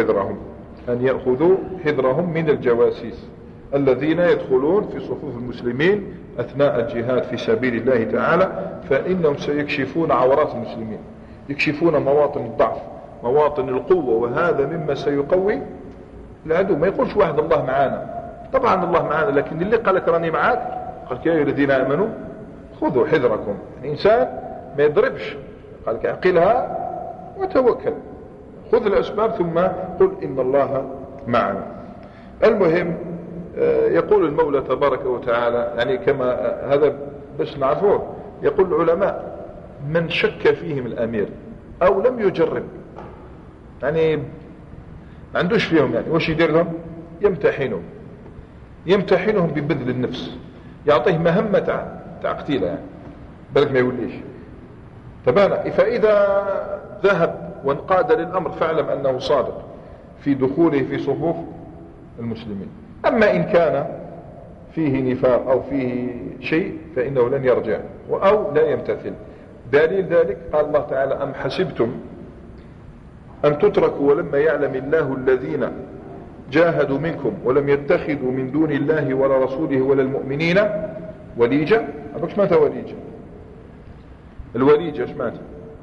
حذرهم من الجواسيس الذين يدخلون في صفوف المسلمين أثناء الجهاد في سبيل الله تعالى، فإنهم سيكشفون عورات المسلمين، يكشفون مواطن الضعف، مواطن القوة، وهذا مما سيقوي العدو. ما يقولش واحد الله معانا، طبعا الله معانا، لكن اللي قال لك راني معاك، قال: يا أيها الذين آمنوا خذوا حذركم. الإنسان ما يضربش، قال لك اعقلها وتوكل، خذ الأسباب ثم قل إن الله معنا. المهم يقول المولى تبارك وتعالى، يعني كما هذا بس نعرفه، يقول العلماء: من شك فيهم الأمير أو لم يجرب، يعني ما عندوش فيهم، يعني وش يدير لهم؟ يمتحنهم ببذل النفس، يعطيه مهمة قتيلة، يعني بالك ما يوليش تبانا. فإذا ذهب وانقاد للأمر فاعلم أنه صادق في دخوله في صفوف المسلمين. أما إن كان فيه نفاق أو فيه شيء فإنه لن يرجع أو لا يمتثل. دليل ذلك قال الله تعالى: أم حسبتم أن تتركوا ولما يعلم الله الذين جاهدوا منكم ولم يتخذوا من دون الله ولا رسوله ولا المؤمنين وليجة. أبقى ماذا وليجة؟ الوليجة ماذا؟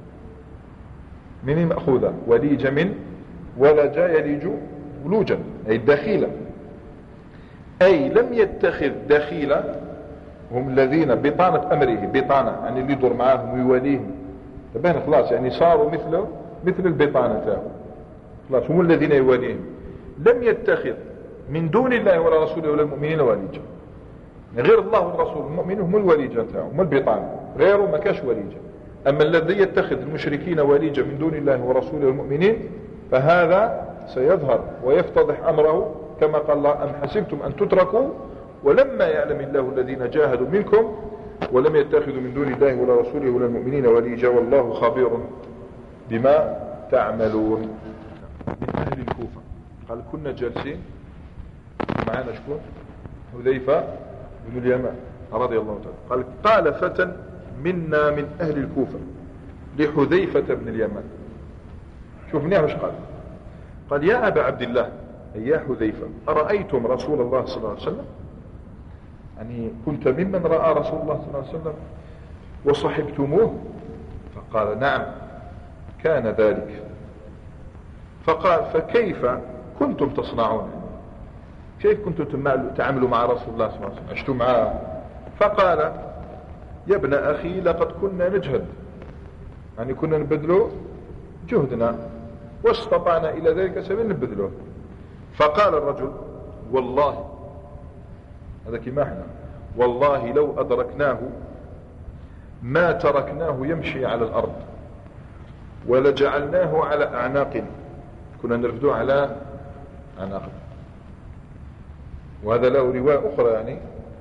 من مأخوذة؟ وليجة من ولج يليج ولوجا، أي الدخيلة، أي لم يتخذ دخيلة، هم الذين بطانة أمره، بطانة يعني اللي يدور معاهم ويواليهم، تبين خلاص، يعني صاروا مثل البطانة تاعهم، خلاص هم الذين يواليهم. لم يتخذ من دون الله ولا رسوله ولا المؤمنين وليجا، غير الله والرسول، المؤمنين هم الوليجة تاعهم، هم البطانة، غيره ما كاش وليجة. أما الذي يتخذ المشركين وليجة من دون الله ورسوله والمؤمنين فهذا سيظهر ويفتضح أمره، كما قال الله: أم حسبتم أن تتركوا ولما يعلم الله الذين جاهدوا منكم ولم يتخذوا من دون الله ولا رسوله ولا المؤمنين وليجا والله خبير بما تعملون. من أهل الكوفة قال: كنا جالسين معنا شكون؟ حذيفة بن اليمان رضي الله تعالى. قال فتى منا من أهل الكوفة لحذيفة بن اليمان، شوف منيح وش قال: يا أبا عبد الله، أي يا حذيفة، أرأيتم رسول الله صلى الله عليه وسلم؟ يعني كنت ممن رأى رسول الله صلى الله عليه وسلم وصحبتموه؟ فقال نعم كان ذلك. فقال فكيف كنتم تصنعون؟ كيف كنتم تعملوا مع رسول الله صلى الله عليه وسلم؟ عشتوا معه؟ فقال يا ابن أخي لقد كنا نجهد، يعني كنا نبذلوا جهدنا واستطعنا إلى ذلك سبيل نبذلوه. فقال الرجل والله، هذا كما احنا، والله لو أدركناه ما تركناه يمشي على الأرض ولجعلناه على أعناقنا، كنا نرفدوه على أعناقنا. وهذا له رواية أخرى، يعني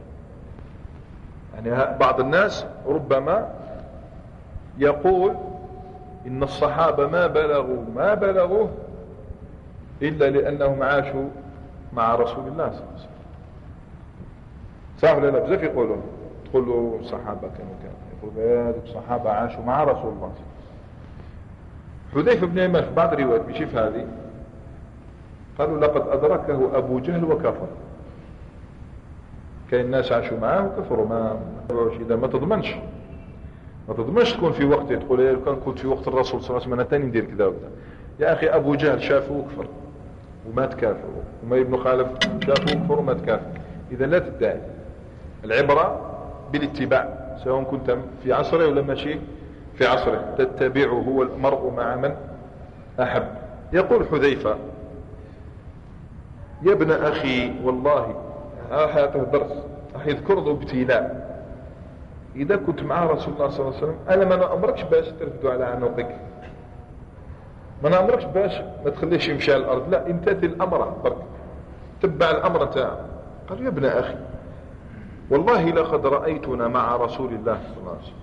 بعض الناس ربما يقول إن الصحابة ما بلغوا إلا لأنهم عاشوا مع رسول الله صلى الله عليه وسلم. صح ولا لا؟ بزاف يقولوا تقولوا الصحابة كانوا يقولوا هذوك الصحابة عاشوا مع رسول الله. حذيفة بن يمان في بعض الروايات بيشوف هذه قالوا لقد أدركه أبو جهل وكفر. كاين الناس عاشوا معاه وكفروا. إذا ما تضمنش تكون في وقت تقول كان كنت في وقت الرسول صلى الله عليه وسلم أنا تاني ندير كذا وكذا. يا أخي أبو جهل شافه وكفر ومات كافر، وأمية بن خالد شافه وكفر ومات كافر. إذا لا تدعي، العبرة بالاتباع، سواء كنت في عصره ولا ماشي في عصره، تتبعه هو المرء مع من أحب. يقول حذيفة يا ابن أخي والله هذا درس يذكر ذو ابتلاء، إذا كنت مع رسول الله صلى الله عليه وسلم أنا ما نأمركش باش ترفدوا على عنقك، ما نأمركش باش ما تخليش يمشي على الأرض، لا امتثل الأمر برك، تبع الأمر تاعه. قال يا ابن أخي والله لقد رأيتنا مع رسول الله صلى الله عليه وسلم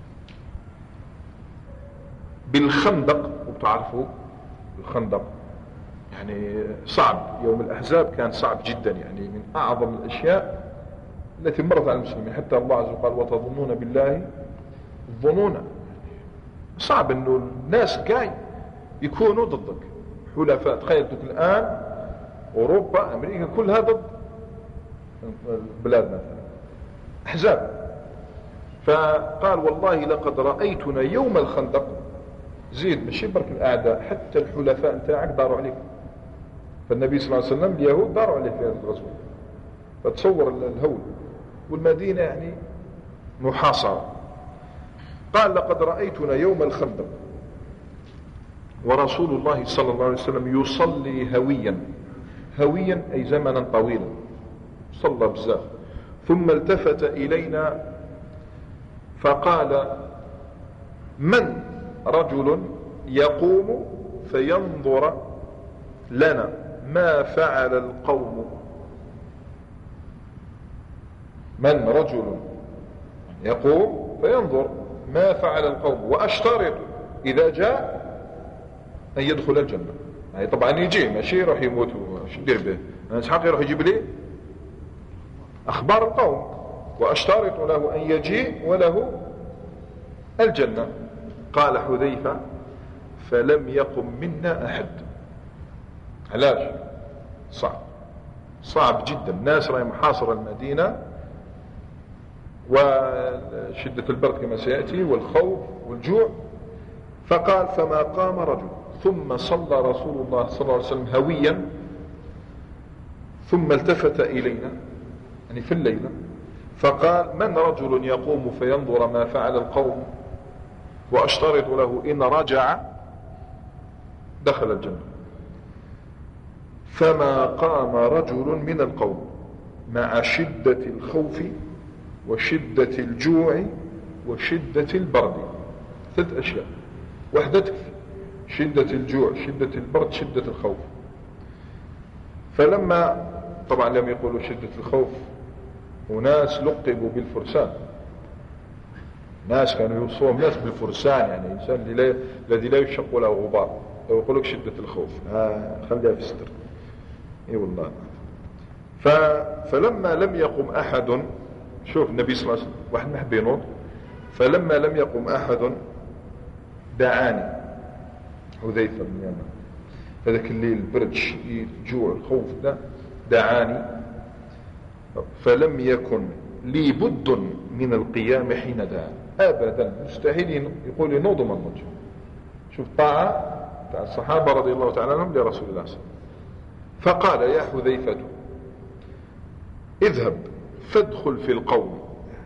بالخندق. وبتعرفوا الخندق يعني صعب، يوم الأحزاب كان صعب جدا، يعني من أعظم الأشياء التي مرت على المسلمين. حتى الله عز وجل قال وتظنون بالله الظنون. صعب انه الناس كاي يكونوا ضدك حلفاء. تخيل الآن أوروبا أمريكا كلها ضد البلاد مثلا أحزاب. فقال والله لقد رأيتنا يوم الخندق، زيد ماشي برك الأعداء، حتى الحلفاء نتاعك داروا عليك. فالنبي صلى الله عليه وسلم اليهود داروا عليه في هذا الغزوة. فتصور الهول، والمدينة يعني محاصرة. قال لقد رأيتنا يوم الخندق ورسول الله صلى الله عليه وسلم يصلي هويا أي زمنا طويلا، صلى بزاف. ثم التفت إلينا فقال من رجل يقوم فينظر لنا ما فعل القوم. من رجل يقوم فينظر ما فعل القوم وأشترط إذا جاء أن يدخل الجنة. يعني طبعا يجي ماشي يروح يموت وش يدير به، أنا إسحاق يروح يجيب لي أخبار القوم، وأشترط له أن يجيء وله الجنة. قال حذيفة فلم يقم منا أحد. علاش؟ صعب جدا، الناس راهي محاصرة المدينة وشدة البرد كما سيأتي والخوف والجوع. فقال فما قام رجل. ثم صلى رسول الله صلى الله عليه وسلم هويا ثم التفت إلينا يعني في الليلة فقال من رجل يقوم فينظر ما فعل القوم وأشترط له إن رجع دخل الجنة. فما قام رجل من القوم مع شدة الخوف وشدة الجوع وشدة البرد. 3 أشياء، واحدة تكفي: شدة الجوع، شدة البرد، شدة الخوف. فلما طبعا لم يقولوا شدة الخوف، وناس لقبوا بالفرسان، ناس كانوا يوصوهم ناس بالفرسان، يعني إنسان الذي لا يشق له غبار. لو يقول لك شدة الخوف خليها في الستر. اي والله. فلما لم يقم أحد، شوف النبي صلى الله عليه وسلم واحد محب ينوض، فلما لم يقم أحد دعاني حذيفة بن يمان. هذاك الليل البرد الشديد، الجوع، الخوف ده، دعاني. فلم يكن لي بد من القيام حين دعا. أبدا مستحيل يقول لي نوض ما نوضش. شوف طاعة تاع الصحابة رضي الله تعالى عنهم لرسول الله صلى الله عليه وسلم. فقال يا حذيفة اذهب فادخل في القوم.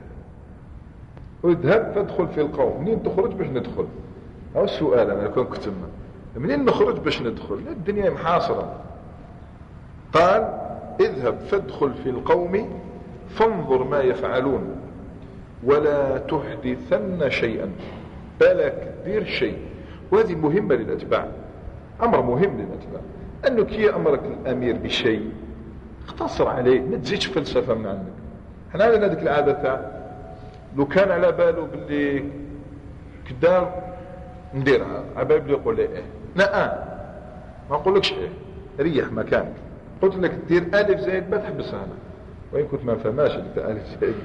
اذهب فادخل في القوم. منين تخرج باش ندخل؟ هو السؤال. أنا كون كنت منين نخرج باش ندخل؟ الدنيا محاصرة. قال اذهب فادخل في القوم فانظر ما يفعلون ولا تحدثن شيئا. بالك دير شيء. وهذه مهمة للأتباع. أمر مهم للأتباع أنه كي أمرك الأمير بشيء اختصر عليه، ما تزيدش فلسفة من عندك. احنا عندنا هذيك العادة تاع لو كان على باله باللي كدا نديرها عبالي بلي يقول لي ايه لا ما نقولكش ايه ريح مكانك. قلت لك دير ألف زائد ما تحبسها أنا وإن كنت ما فهماش اللي ألف زائد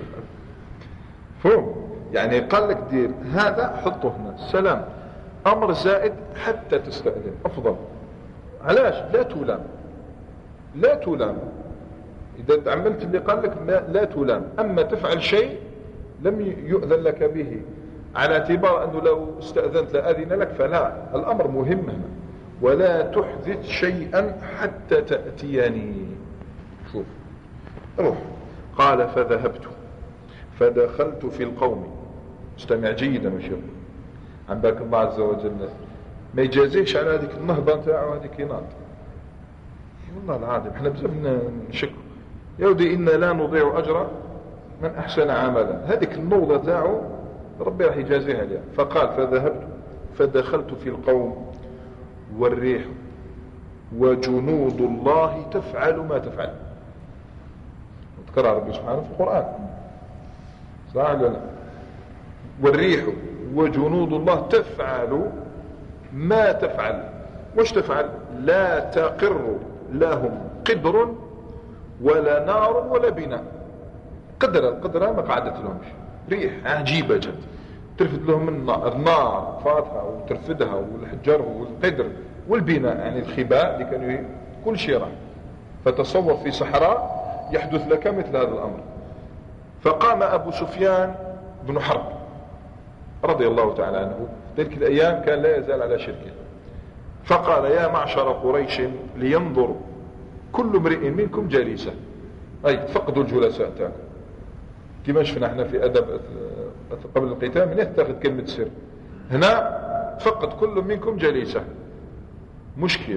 فهم. يعني قال لك دير هذا حطه هنا السلام. أمر زائد حتى تستأذن أفضل. علاش؟ لا تلام. لا تلام إذا عملت اللي قال لك لا تلام. أما تفعل شيء لم يؤذن لك به على اعتبار أنه لو استأذنت لأذن لك فلا. الأمر مهم هنا. ولا تحدث شيئا حتى تأتيني. شوف روح. قال فذهبت فدخلت في القوم. استمع جيدا وشوف عن باك الله عز وجل ما يجازيش على هذيك النهضة نتاعو هذيك يناض. والله العظيم احنا بزاف نشكر يا ودي إنا لا نضيع أجر من أحسن عملا. هذيك النوضة تاعو ربي راح يجازيها عليها. فقال فذهبت فدخلت في القوم والريح وجنود الله تفعل ما تفعل. وذكرها ربي سبحانه في القرآن صح ولا لا؟ والريح وجنود الله تفعل ما تفعل. وش تفعل؟ لا تقر لهم قدر ولا نار ولا بناء. القدرة ما قعدت لهمش. ريح عجيبة جد ترفد لهم النار فاتحة وترفدها والحجر والقدر والبناء يعني الخباء اللي كانوا كل شيء راح. فتصور في صحراء يحدث لك مثل هذا الأمر. فقام أبو سفيان بن حرب رضي الله تعالى عنه. تلك الأيام كان لا يزال على شركه. فقال يا معشر قريش لينظر كل امرئ منكم جليسا. أي فقدوا الجلساء تاعكم. كما شفنا احنا في أدب قبل القتال من يتخذ كلمة سر. هنا فقد كل منكم جليسا. مشكلة.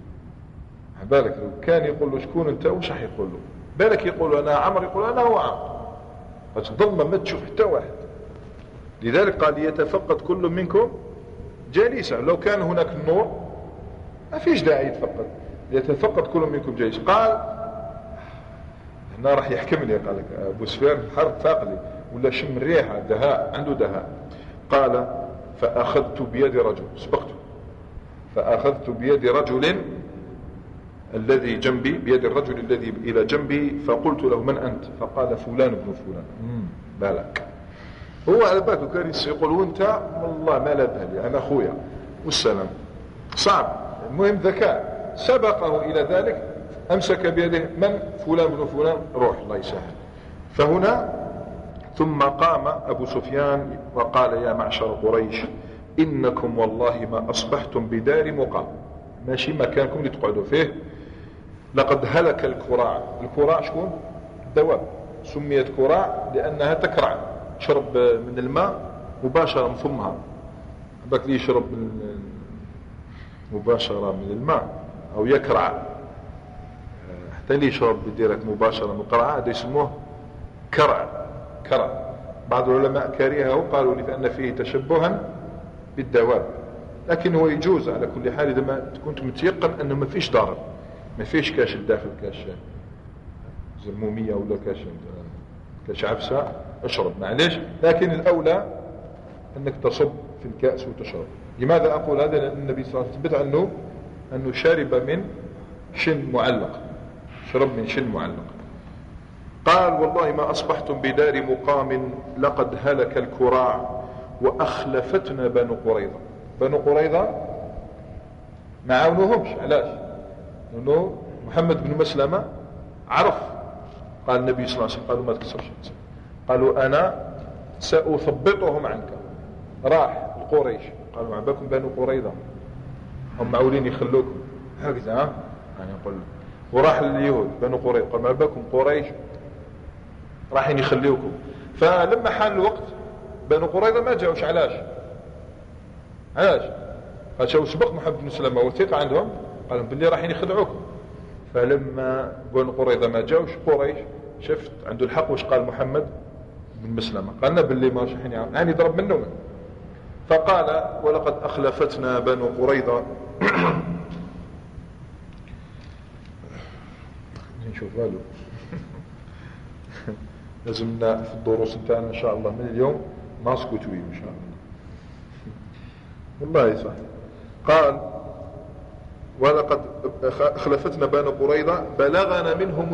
بالك لو كان يقول له شكون انت وش راح يقول له؟ بالك يقول انا عمر يقول انا هو عمر. فتضل ما تشوف حتى واحد. لذلك قال يتفقد كل منكم جالسا. لو كان هناك النور ما فيش داعي يتفقد. يتفقد كل منكم جالسا. قال هنا راح يحكم لي. قال لك ابو سفيان الحرب فاقلي ولا شم الريحه دهاء عنده دهاء. قال فاخذت بيد رجل سبقته. فاخذت بيد رجل الذي جنبي بيد الرجل الذي الى جنبي فقلت له من انت؟ فقال فلان ابن فلان. بالك هو على بالك كان يقول وانت والله ما لا بالي انا اخويا والسلام. صعب. المهم ذكاء سبقه الى ذلك. امسك بيده من؟ فلان بن فلان. روح الله يسهل. فهنا ثم قام ابو سفيان وقال يا معشر قريش انكم والله ما اصبحتم بدار مقام. ماشي مكانكم اللي تقعدوا فيه. لقد هلك الكراع. الكراع شكون؟ الدواب. سميت كراع لانها تكرع تشرب من الماء مباشرة من فمها. باك لي يشرب مباشرة من الماء او يكرع حتى اللي يشرب بديرك مباشرة من القرعة هذا يسموه كرع. بعض العلماء كرهه قالوا لأن فيه تشبها بالدواب. لكن هو يجوز على كل حال إذا ما كنت متيقن أنه ما فيش ضرر. ما فيش كاش الداخل كاش زمومية ولا كاش عفسة اشرب معليش. لكن الأولى أنك تصب في الكأس وتشرب. لماذا أقول هذا؟ لأن النبي صلى الله عليه وسلم ثبت عنه أنه شرب من شن معلق. شرب من شن معلق. قال والله ما أصبحتم بدار مقام لقد هلك الكراع وأخلفتنا بنو قريظة. بنو قريظة ما عاونوهمش. علاش؟ لأنه محمد بن مسلمة عرف. قال النبي صلى الله عليه وسلم قالوا ما تكسرش قالوا أنا سأثبطهم عنك. راح القريش قالوا ما بالكم بنو قريظة هم معولين يخلوكم هكذا يعني يقول. وراح اليهود بنو قريظة قال ما بالكم قريش راح يخليوكم. فلما حان الوقت بنو قريظة ما جاوش. علاش قال شو سبق محمد بن سلمة وثيق عندهم قالوا باللي راح يخدعوكم. فلما بنو قريظة ما جاوش قريش شفت عنده الحق وش قال محمد بن مسلمة قالنا باللي ما شحين يعني ضرب منه. فقال ولقد أخلفتنا بنو قريظة نشوف قالوا لازمنا في الدروس نتاعنا ان شاء الله من اليوم ما سكوتوي ان شاء الله والله صح. قال ولقد أخلفتنا بنو قريظة بلغنا منهم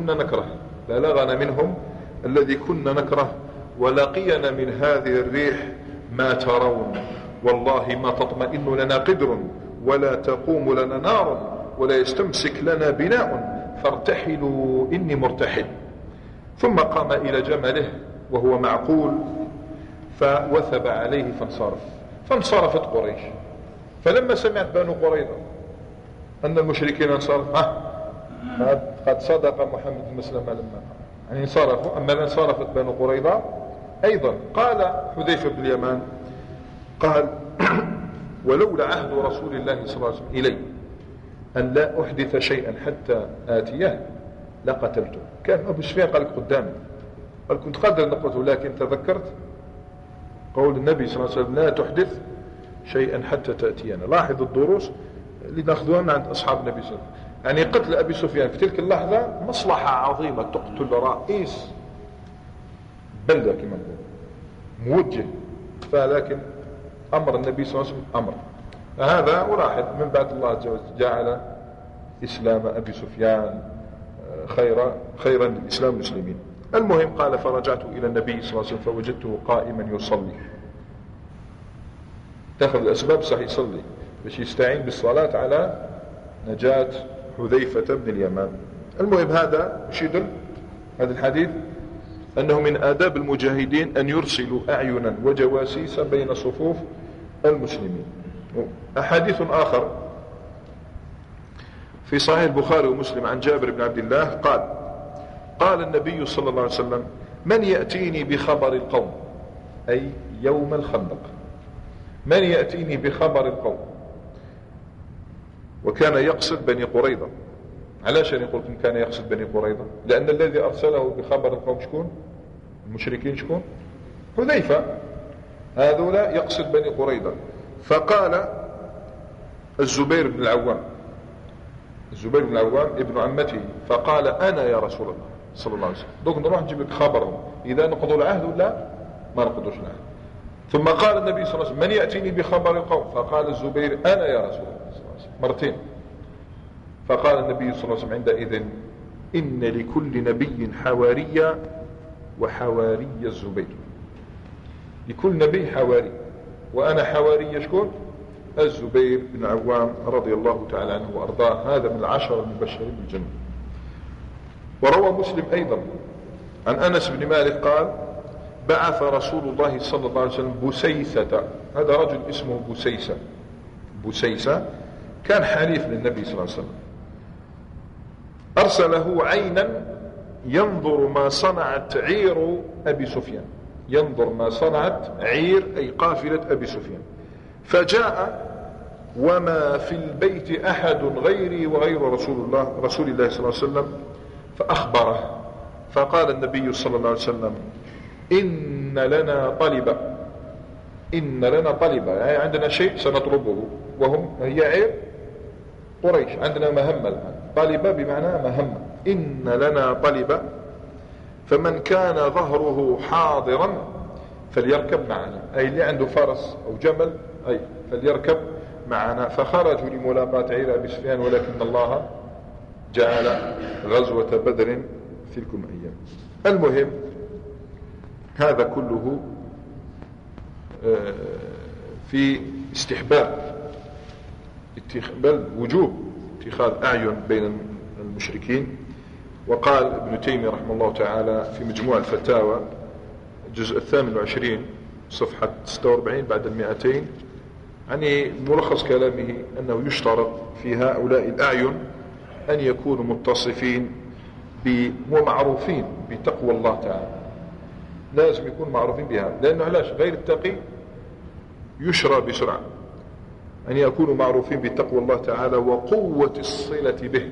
الذي كنا نكره ولقينا من هذه الريح ما ترون والله ما تطمئن لنا قدر ولا تقوم لنا نار ولا يستمسك لنا بناء فارتحلوا إني مرتحل. ثم قام إلى جمله وهو معقول فوثب عليه فانصرفت قريش. فلما سمعت بنو قريظة أن المشركين انصرفوا قد صدق محمد بن مسلمة لما يعني انصرفوا. أما انصرفت بنو قريظة أيضا قال حذيفة بن اليمان قال ولولا عهد رسول الله صلى الله عليه وسلم إلي أن لا أحدث شيئا حتى آتيه لقتلته. كان أبو سفيان قال لك قدامي قال كنت قادر نقتله لكن تذكرت قول النبي صلى الله عليه وسلم لا تحدث شيئا حتى تأتينا. لاحظ الدروس اللي ناخذوها عند أصحاب النبي صلى الله عليه وسلم. يعني قتل أبي سفيان في تلك اللحظة مصلحة عظيمة تقتل رئيس بلدة كما نقول موجه. فلكن أمر النبي صلى الله عليه وسلم أمر هذا. ولاحظ من بعد الله جعل إسلام أبي سفيان خيرا للإسلام والمسلمين. المهم قال فرجعت إلى النبي صلى الله عليه وسلم فوجدته قائما يصلي. تأخذ الأسباب صح يصلي باش يستعين بالصلاة على نجاة حذيفة بن اليمان. المهم هذا مش يدل هذا الحديث أنه من آداب المجاهدين أن يرسلوا أعينا وجواسيس بين صفوف المسلمين. أحاديث آخر في صحيح البخاري ومسلم عن جابر بن عبد الله قال النبي صلى الله عليه وسلم من يأتيني بخبر القوم أي يوم الخندق من يأتيني بخبر القوم. وكان يقصد بني قريظة. علاش أنا قلت كان يقصد بني قريظة؟ لأن الذي أرسله بخبر القوم شكون؟ المشركين شكون؟ حذيفة. هذولا يقصد بني قريظة. فقال الزبير بن العوام ابن عمته فقال أنا يا رسول الله صلى الله عليه وسلم دوك نروح نجيب لك خبرهم إذا نقضوا العهد ولا ما نقضوش العهد. ثم قال النبي صلى الله عليه وسلم من يأتيني بخبر القوم فقال الزبير أنا يا رسول الله صلى الله عليه وسلم مرتين. فقال النبي صلى الله عليه وسلم عندئذ إن لكل نبي حواريا وحواري الزبير. لكل نبي حواري وأنا حواري شكون؟ الزبير بن عوام رضي الله تعالى عنه وأرضاه. هذا من العشر المبشرين بالجنة. وروى مسلم أيضا عن أنس بن مالك قال بعث رسول الله صلى الله عليه وسلم بسيسة. هذا رجل اسمه بسيسة كان حليف للنبي صلى الله عليه وسلم. أرسله عينا ينظر ما صنعت عير أبي سفيان. ينظر ما صنعت عير أي قافلة أبي سفيان. فجاء وما في البيت أحد غيري وغير رسول الله صلى الله عليه وسلم فأخبره. فقال النبي صلى الله عليه وسلم إن لنا طلبة يعني عندنا شيء سنطلبه هي عير قريش. عندنا مهمة الآن. طلبة بمعنى مهمة. إن لنا طلبة فمن كان ظهره حاضرا فليركب معنا أي اللي عنده فرس أو جمل أي فليركب معنا. فخرجوا لملاقاة عير أبي سفيان ولكن الله جعل غزوة بدر في تلك الأيام. المهم هذا كله في استحباب بل وجوب اتخاذ أعين بين المشركين. وقال ابن تيمية رحمه الله تعالى في مجموع الفتاوى الجزء 28 صفحة 46 بعد 200. يعني ملخص كلامه أنه يشترط في هؤلاء الأعين أن يكونوا متصفين ومعروفين بتقوى الله تعالى. لازم يكونوا معروفين بها، لأنه علاش غير التقي يشرى بسرعة. أن يكونوا معروفين بتقوى الله تعالى وقوة الصلة به،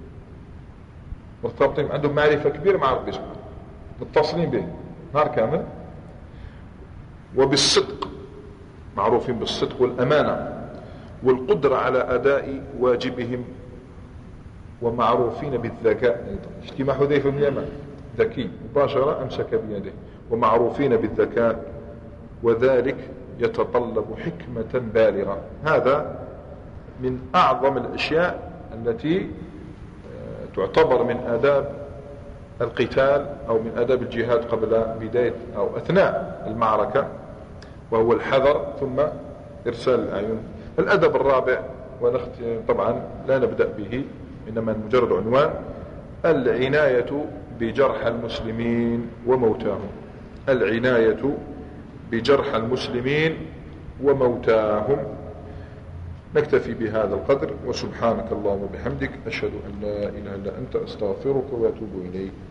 مرتبطين عندهم معرفة كبيرة مع ربي سبحانه، متصلين به نهار كامل. وبالصدق، معروفين بالصدق والأمانة والقدرة على أداء واجبهم، ومعروفين بالذكاء أيضا كما حذيفة بن اليمان ذكي مباشرة أمسك بيده، ومعروفين بالذكاء، وذلك يتطلب حكمة بالغة. هذا من أعظم الأشياء التي تعتبر من آداب القتال أو من آداب الجهاد قبل بداية أو أثناء المعركة، وهو الحذر ثم إرسال الأعين. الأدب الرابع، طبعا لا نبدأ به إنما مجرد عنوان: العناية بجرح المسلمين وموتاهم. العناية بجرح المسلمين وموتاهم. نكتفي بهذا القدر، وسبحانك اللهم وبحمدك أشهد أن لا إله إلا أنت أستغفرك وأتوب إليك.